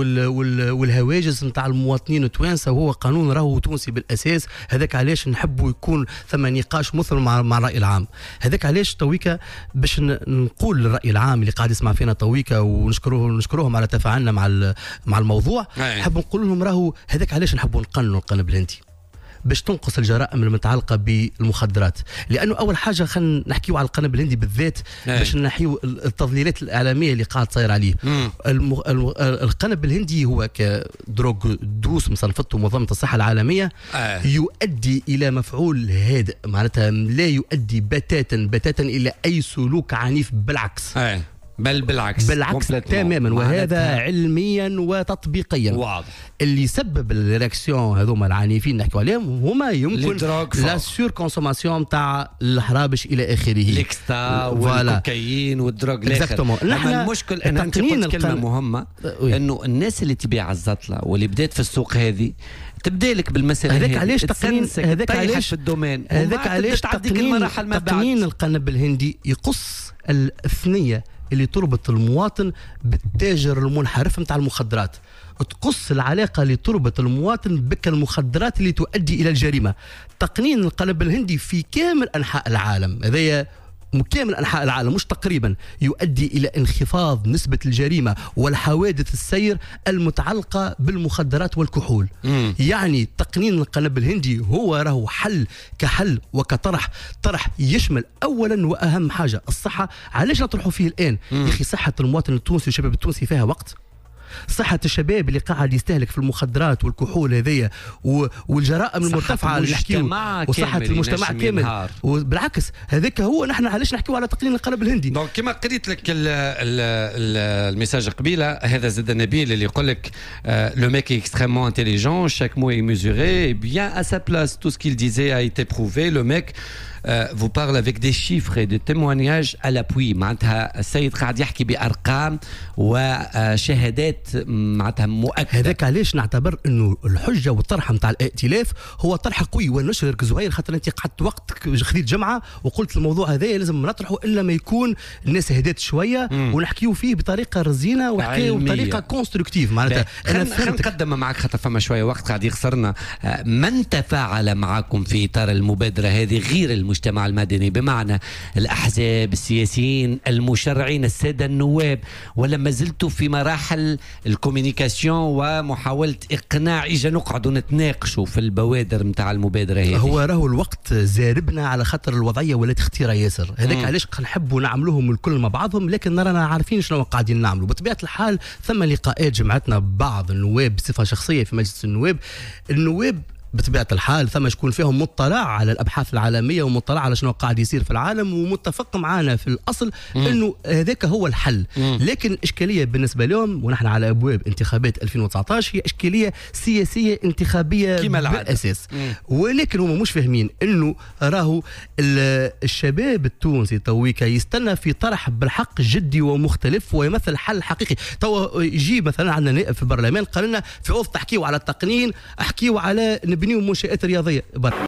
والهواجس نتاع المواطنين التوانسه، وهو قانون راهو تونسي بالاساس. هذاك علاش نحبوا يكون ثم نقاش مثل مع الراي العام. هذاك علاش تويكا باش نقول للراي العام اللي قاعد يسمع فينا تويكا ونشكروهم على تفاعلنا مع الموضوع. نحب نقول لهم راهو هذاك علاش نحبوا نقننوا القنب الهندي باش تنقص الجرائم المتعلقه بالمخدرات. لانه اول حاجه خلينا نحكيو على القنب الهندي بالذات باش نحيو التضليلات الاعلاميه اللي قاعد تصير عليه. القنب الهندي هو كدروغ دوس مصنفته منظمه الصحه العالميه يؤدي الى مفعول هادئ، معناتها لا يؤدي بتاتا الى اي سلوك عنيف، بالعكس بل بالعكس تماما، وهذا علميا وتطبيقيا واضح. اللي سبب الرياكسيون هذوما العنيفين نحكوا عليهم هما يمكن لا سور كونسوماسيون تاع الحرابش الى اخره، الاكستا والكوكايين والدروغ الاخر. اما المشكل انا انت قلت كلمه مهمه انه الناس اللي تبيع الزطله واللي بدات في السوق هذه تبدا لك بالمساله هذاك علاش تقنين، هذاك علاش في الدومين، هذاك علاش تقنين القنب الهندي يقص الثنيه اللي تربط المواطن بالتاجر المنحرف نتاع المخدرات. تقص العلاقة اللي تربط المواطن بك المخدرات اللي تؤدي إلى الجريمة. تقنين القنب الهندي في كامل أنحاء العالم، هذا كامل أنحاء العالم مش تقريبا، يؤدي إلى انخفاض نسبة الجريمة والحوادث السير المتعلقة بالمخدرات والكحول. يعني تقنين القنب الهندي هو راهو حل كحل وكطرح، طرح يشمل أولا وأهم حاجة الصحة. علاش نطرحوا فيه الآن؟ يا أخي صحة المواطن التونسي والشباب التونسي فيها وقت. صحة الشباب اللي قاعد يستهلك في المخدرات والكحول هذية والجرائم المرتفعة اللي نحكيو، وصحة المجتمع كامل. وبالعكس هذاك هو نحن علاش نحكيو على تقنين القنب الهندي. دونك كما قريت لك الميساج قبيله، هذا زاد نبيل اللي يقول لك لو ميك اكستريمون انتيليجون، chaque mot est mesuré, bien à sa place, tout ce qu'il disait a été prouvé. Le mec vous parle avec des chiffres et des témoignages à l'appui. معناتها السيد قاعد يحكي بأرقام وشهادات معناتها مؤكدة. هذاك علاش نعتبر انه الحجة والطرح نتاع الائتلاف هو طرح قوي ونشرك زهير، خاطر انت قعدت وقت خذيت جمعة وقلت الموضوع هذا لازم نطرحه الا ما يكون الناس هدات شوية ونحكيو فيه بطريقة رزينة ونحكيو بطريقة كونستركتيف. معناتها انا نقدم معك خاطر فما شوية وقت قاعد يخسرنا. من تفاعل معكم في اطار المبادرة هذه غير المجتمع المدني، بمعنى الأحزاب، السياسيين، المشرعين، السادة النواب، ولا ما زلتوا في مراحل الكوميونيكاسيون ومحاولة إقناع إجا نقعدوا نتناقشوا في البوادر متاع المبادرة هذه؟ هو راهو الوقت زاربنا على خاطر الوضعية ولات خطيرة ياسر. هذاك علاش نحبوا نعملوهم الكل مع بعضهم، لكن رانا عارفين شنو قاعدين نعملوا. بطبيعة الحال ثم لقاءات جمعتنا بعض النواب بصفة شخصية في مجلس النواب بطبيعة الحال ثم شكون فيهم مطلع على الأبحاث العالمية ومطلع على شنو قاعد يصير في العالم ومتفق معنا في الأصل أنه هذاك هو الحل. لكن إشكالية بالنسبة لهم ونحن على أبواب انتخابات 2019 هي إشكالية سياسية انتخابية بالأساس. ولكن هم مش فاهمين أنه راهو الشباب التونسي تويكا يستنى في طرح بالحق جدي ومختلف ويمثل حل حقيقي. تو يجي مثلا عندنا نائب في البرلمان قال لنا في عوض تحكيوا على التقنين احكيوا على نبنيو منشآت رياضية.